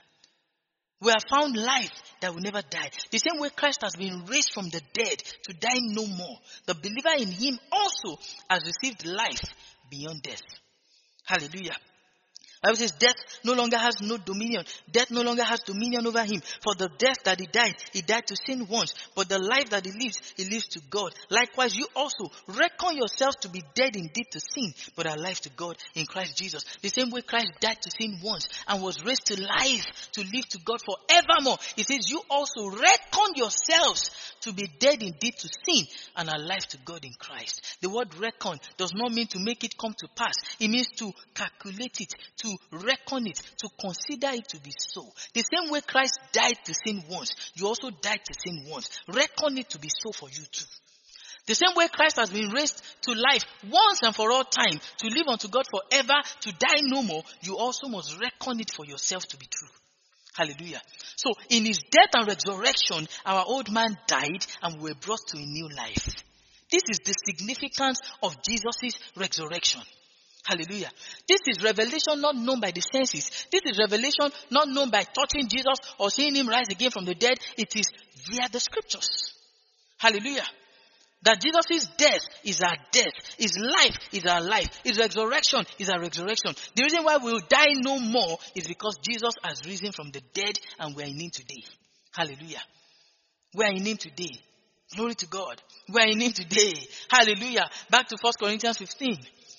We have found life that will never die. The same way Christ has been raised from the dead to die no more. The believer in him also has received life beyond death. Hallelujah. The Bible says death no longer has no dominion. Death no longer has dominion over him. For the death that he died, he died to sin once. But the life that he lives, he lives to God. Likewise, you also reckon yourselves to be dead indeed to sin, but alive to God in Christ Jesus. The same way Christ died to sin once and was raised to life to live to God forevermore. He says, you also reckon yourselves to be dead indeed to sin and alive to God in Christ. The word reckon does not mean to make it come to pass. It means to calculate it, to reckon it, to consider it to be so. The same way Christ died to sin once, you also died to sin once. Reckon it to be so for you too. The same way Christ has been raised to life once and for all time, to live unto God forever, to die no more, you also must reckon it for yourself to be true. Hallelujah. So in his death and resurrection, our old man died and we were brought to a new life. This is the significance of Jesus' resurrection. Hallelujah. This is revelation not known by the senses. This is revelation not known by touching Jesus or seeing him rise again from the dead. It is via the scriptures. Hallelujah. That Jesus' death is our death. His life is our life. His resurrection is our resurrection. The reason why we will die no more is because Jesus has risen from the dead and we are in him today. Hallelujah. We are in him today. Glory to God. We are in him today. Hallelujah. Back to First Corinthians fifteen.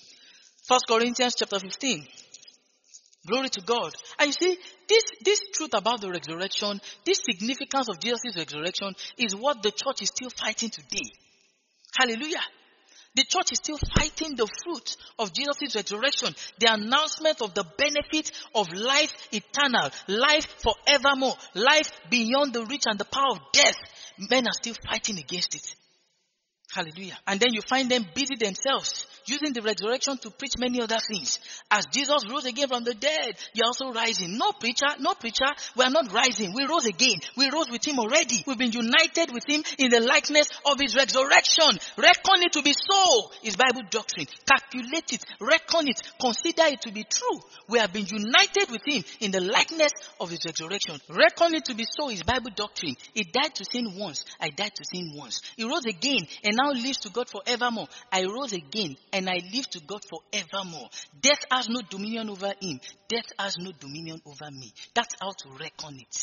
First Corinthians chapter fifteen. Glory to God. And you see, this, this truth about the resurrection, this significance of Jesus' resurrection is what the church is still fighting today. Hallelujah. The church is still fighting the fruit of Jesus' resurrection. The announcement of the benefit of life eternal, life forevermore, life beyond the reach and the power of death. Men are still fighting against it. Hallelujah. And then you find them busy themselves, using the resurrection to preach many other things. As Jesus rose again from the dead, you're also rising. No preacher, no preacher, we are not rising. We rose again. We rose with him already. We've been united with him in the likeness of his resurrection. Reckon it to be so is Bible doctrine. Calculate it, reckon it, consider it to be true. We have been united with him in the likeness of his resurrection. Reckon it to be so is Bible doctrine. He died to sin once. I died to sin once. He rose again and now lives to God forevermore. I rose again and I live to God forevermore. Death has no dominion over him. Death has no dominion over me. That's how to reckon it.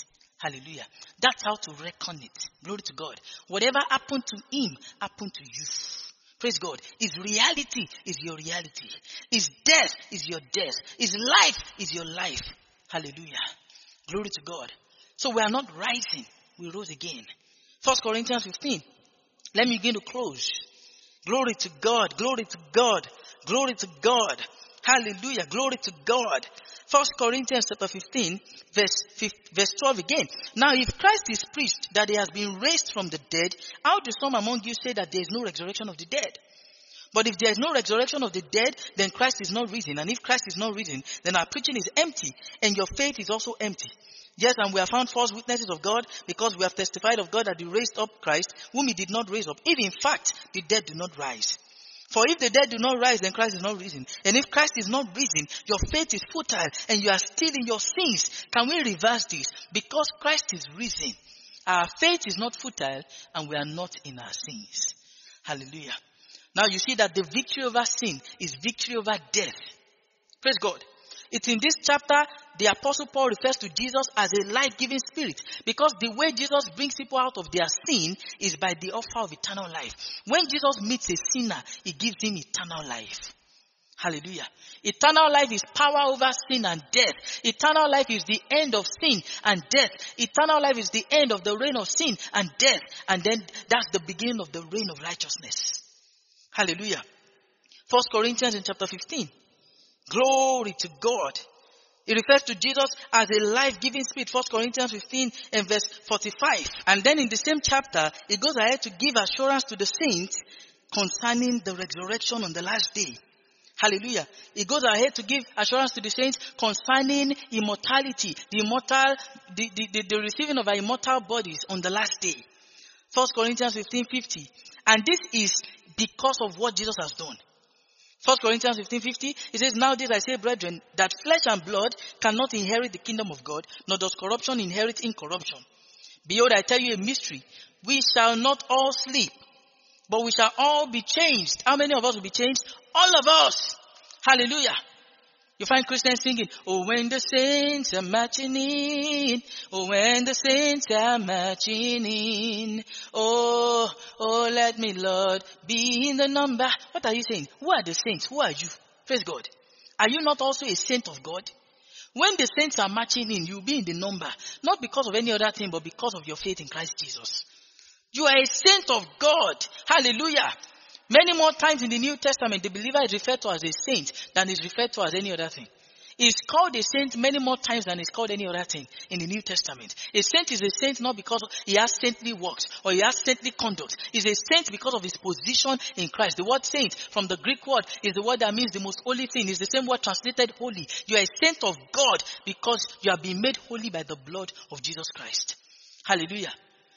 Hallelujah. That's how to reckon it. Glory to God. Whatever happened to him, happened to you. Praise God. His reality is your reality. His death is your death. His life is your life. Hallelujah. Glory to God. So we are not rising. We rose again. First Corinthians fifteen. Let me begin to close. Glory to God. Glory to God. Glory to God. Hallelujah. Glory to God. First Corinthians chapter fifteen, verse, verse twelve again. Now if Christ is preached that he has been raised from the dead, how do some among you say that there is no resurrection of the dead? But if there is no resurrection of the dead, then Christ is not risen. And if Christ is not risen, then our preaching is empty, and your faith is also empty. Yes, and we have found false witnesses of God, because we have testified of God that he raised up Christ, whom he did not raise up, if in fact the dead do not rise. For if the dead do not rise, then Christ is not risen. And if Christ is not risen, your faith is futile, and you are still in your sins. Can we reverse this? Because Christ is risen, our faith is not futile, and we are not in our sins. Hallelujah. Now you see that the victory over sin is victory over death. Praise God. It's in this chapter, the Apostle Paul refers to Jesus as a life-giving spirit, because the way Jesus brings people out of their sin is by the offer of eternal life. When Jesus meets a sinner, he gives him eternal life. Hallelujah. Eternal life is power over sin and death. Eternal life is the end of sin and death. Eternal life is the end of the reign of sin and death. And then that's the beginning of the reign of righteousness. Hallelujah. First Corinthians in chapter fifteen. Glory to God. It refers to Jesus as a life-giving spirit. First Corinthians fifteen and verse forty-five. And then in the same chapter, it goes ahead to give assurance to the saints concerning the resurrection on the last day. Hallelujah. It goes ahead to give assurance to the saints concerning immortality, the immortal, the, the, the, the receiving of our immortal bodies on the last day. First Corinthians fifteen fifty. And this is because of what Jesus has done. First Corinthians fifteen fifty, it says, now this I say, brethren, that flesh and blood cannot inherit the kingdom of God, nor does corruption inherit incorruption. Behold, I tell you a mystery. We shall not all sleep, but we shall all be changed. How many of us will be changed? All of us. Hallelujah. You find Christians singing, oh, when the saints are marching in, oh, when the saints are marching in, oh, oh, let me, Lord, be in the number. What are you saying? Who are the saints? Who are you? Praise God. Are you not also a saint of God? When the saints are marching in, you'll be in the number, not because of any other thing, but because of your faith in Christ Jesus. You are a saint of God. Hallelujah. Many more times in the New Testament, the believer is referred to as a saint than is referred to as any other thing. He's called a saint many more times than he's called any other thing in the New Testament. A saint is a saint not because he has saintly works or he has saintly conduct. He's a saint because of his position in Christ. The word saint from the Greek word is the word that means the most holy thing. It's the same word translated holy. You are a saint of God because you have been made holy by the blood of Jesus Christ. Hallelujah.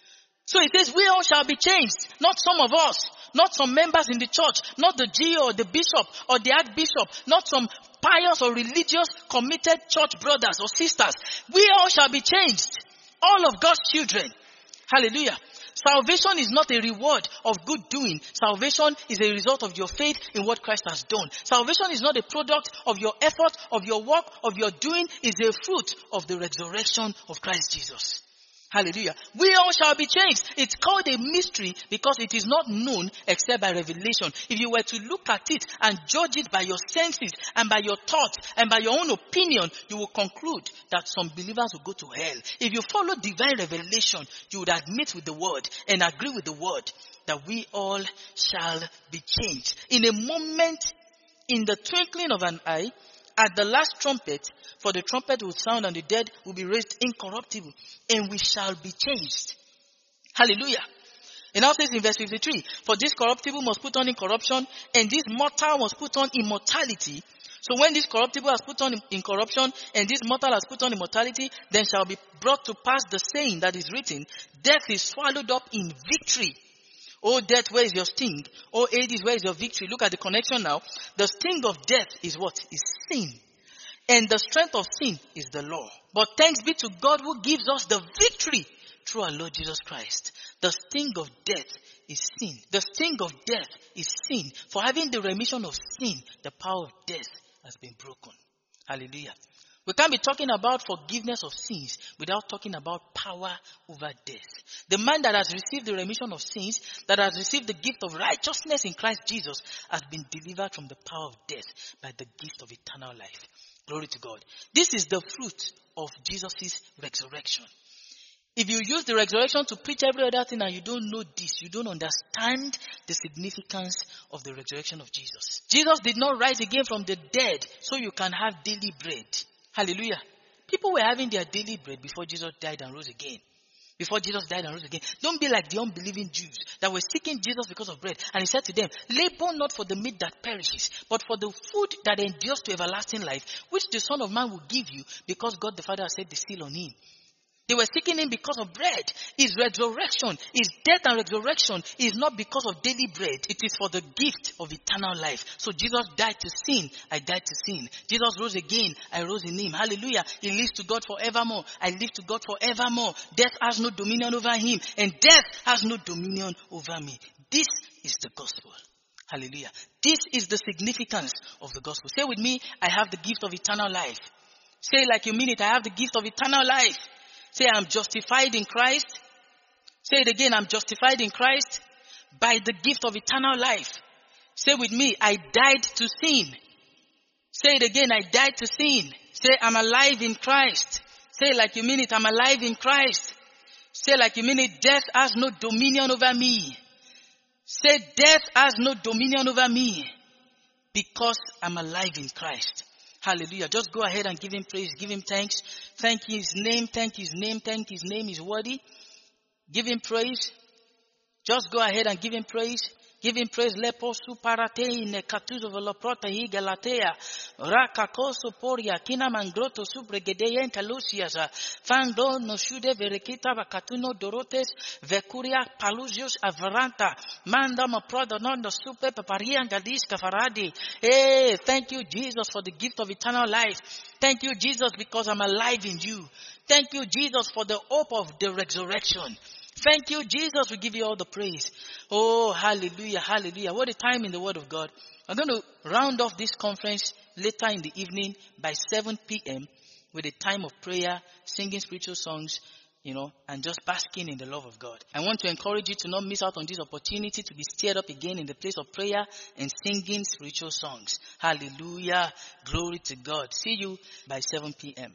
So it says, we all shall be changed. Not some of us. Not some members in the church. Not the G O or the bishop or the archbishop. Not some pious or religious committed church brothers or sisters. We all shall be changed. All of God's children. Hallelujah. Salvation is not a reward of good doing. Salvation is a result of your faith in what Christ has done. Salvation is not a product of your effort, of your work, of your doing. It's a fruit of the resurrection of Christ Jesus. Hallelujah. We all shall be changed. It's called a mystery because it is not known except by revelation. If you were to look at it and judge it by your senses and by your thoughts and by your own opinion, you will conclude that some believers will go to hell. If you follow divine revelation, you would admit with the word and agree with the word that we all shall be changed. In a moment, in the twinkling of an eye, at the last trumpet, for the trumpet will sound and the dead will be raised incorruptible, and we shall be changed. Hallelujah. It now says in verse fifty-three, for this corruptible must put on incorruption, and this mortal must put on immortality. So when this corruptible has put on incorruption, and this mortal has put on immortality, then shall be brought to pass the saying that is written, death is swallowed up in victory. Oh, death, where is your sting? Oh, Hades, where is your victory? Look at the connection now. The sting of death is what? Is sin. And the strength of sin is the law. But thanks be to God who gives us the victory through our Lord Jesus Christ. The sting of death is sin. The sting of death is sin. For having the remission of sin, the power of death has been broken. Hallelujah. We can't be talking about forgiveness of sins without talking about power over death. The man that has received the remission of sins, that has received the gift of righteousness in Christ Jesus, has been delivered from the power of death by the gift of eternal life. Glory to God. This is the fruit of Jesus' resurrection. If you use the resurrection to preach every other thing and you don't know this, you don't understand the significance of the resurrection of Jesus. Jesus did not rise again from the dead so you can have daily bread. Hallelujah. People were having their daily bread before Jesus died and rose again. Before Jesus died and rose again. Don't be like the unbelieving Jews that were seeking Jesus because of bread. And he said to them, labor not for the meat that perishes, but for the food that endures to everlasting life, which the Son of Man will give you, because God the Father has set the seal on him. They were seeking him because of bread. His resurrection, his death and resurrection is not because of daily bread. It is for the gift of eternal life. So Jesus died to sin. I died to sin. Jesus rose again. I rose in him. Hallelujah. He lives to God forevermore. I live to God forevermore. Death has no dominion over him. And death has no dominion over me. This is the gospel. Hallelujah. This is the significance of the gospel. Say with me, I have the gift of eternal life. Say it like you mean it. I have the gift of eternal life. Say, I'm justified in Christ. Say it again, I'm justified in Christ by the gift of eternal life. Say with me, I died to sin. Say it again, I died to sin. Say, I'm alive in Christ. Say it like you mean it, I'm alive in Christ. Say it like you mean it, death has no dominion over me. Say, death has no dominion over me because I'm alive in Christ. Hallelujah. Just go ahead and give him praise. Give him thanks. Thank his name. Thank his name. Thank his name is worthy. Give him praise. Just go ahead and give him praise. Give him praise. Leposu paratei ne katuzo veloprota hi galatea. Rakakoso poria kina mangroto subregedeyen talusiasa. Fando no shude verekita vakatuno dorotes vekuria palusios avaranta. Manda ma proda non no supe paparian gadis kafaradi. Hey, thank you, Jesus, for the gift of eternal life. Thank you, Jesus, because I'm alive in you. Thank you, Jesus, for the hope of the resurrection. Thank you, Jesus. We give you all the praise. Oh, hallelujah, hallelujah. What a time in the Word of God. I'm going to round off this conference later in the evening by seven p.m. with a time of prayer, singing spiritual songs, you know, and just basking in the love of God. I want to encourage you to not miss out on this opportunity to be stirred up again in the place of prayer and singing spiritual songs. Hallelujah. Glory to God. See you by seven p.m.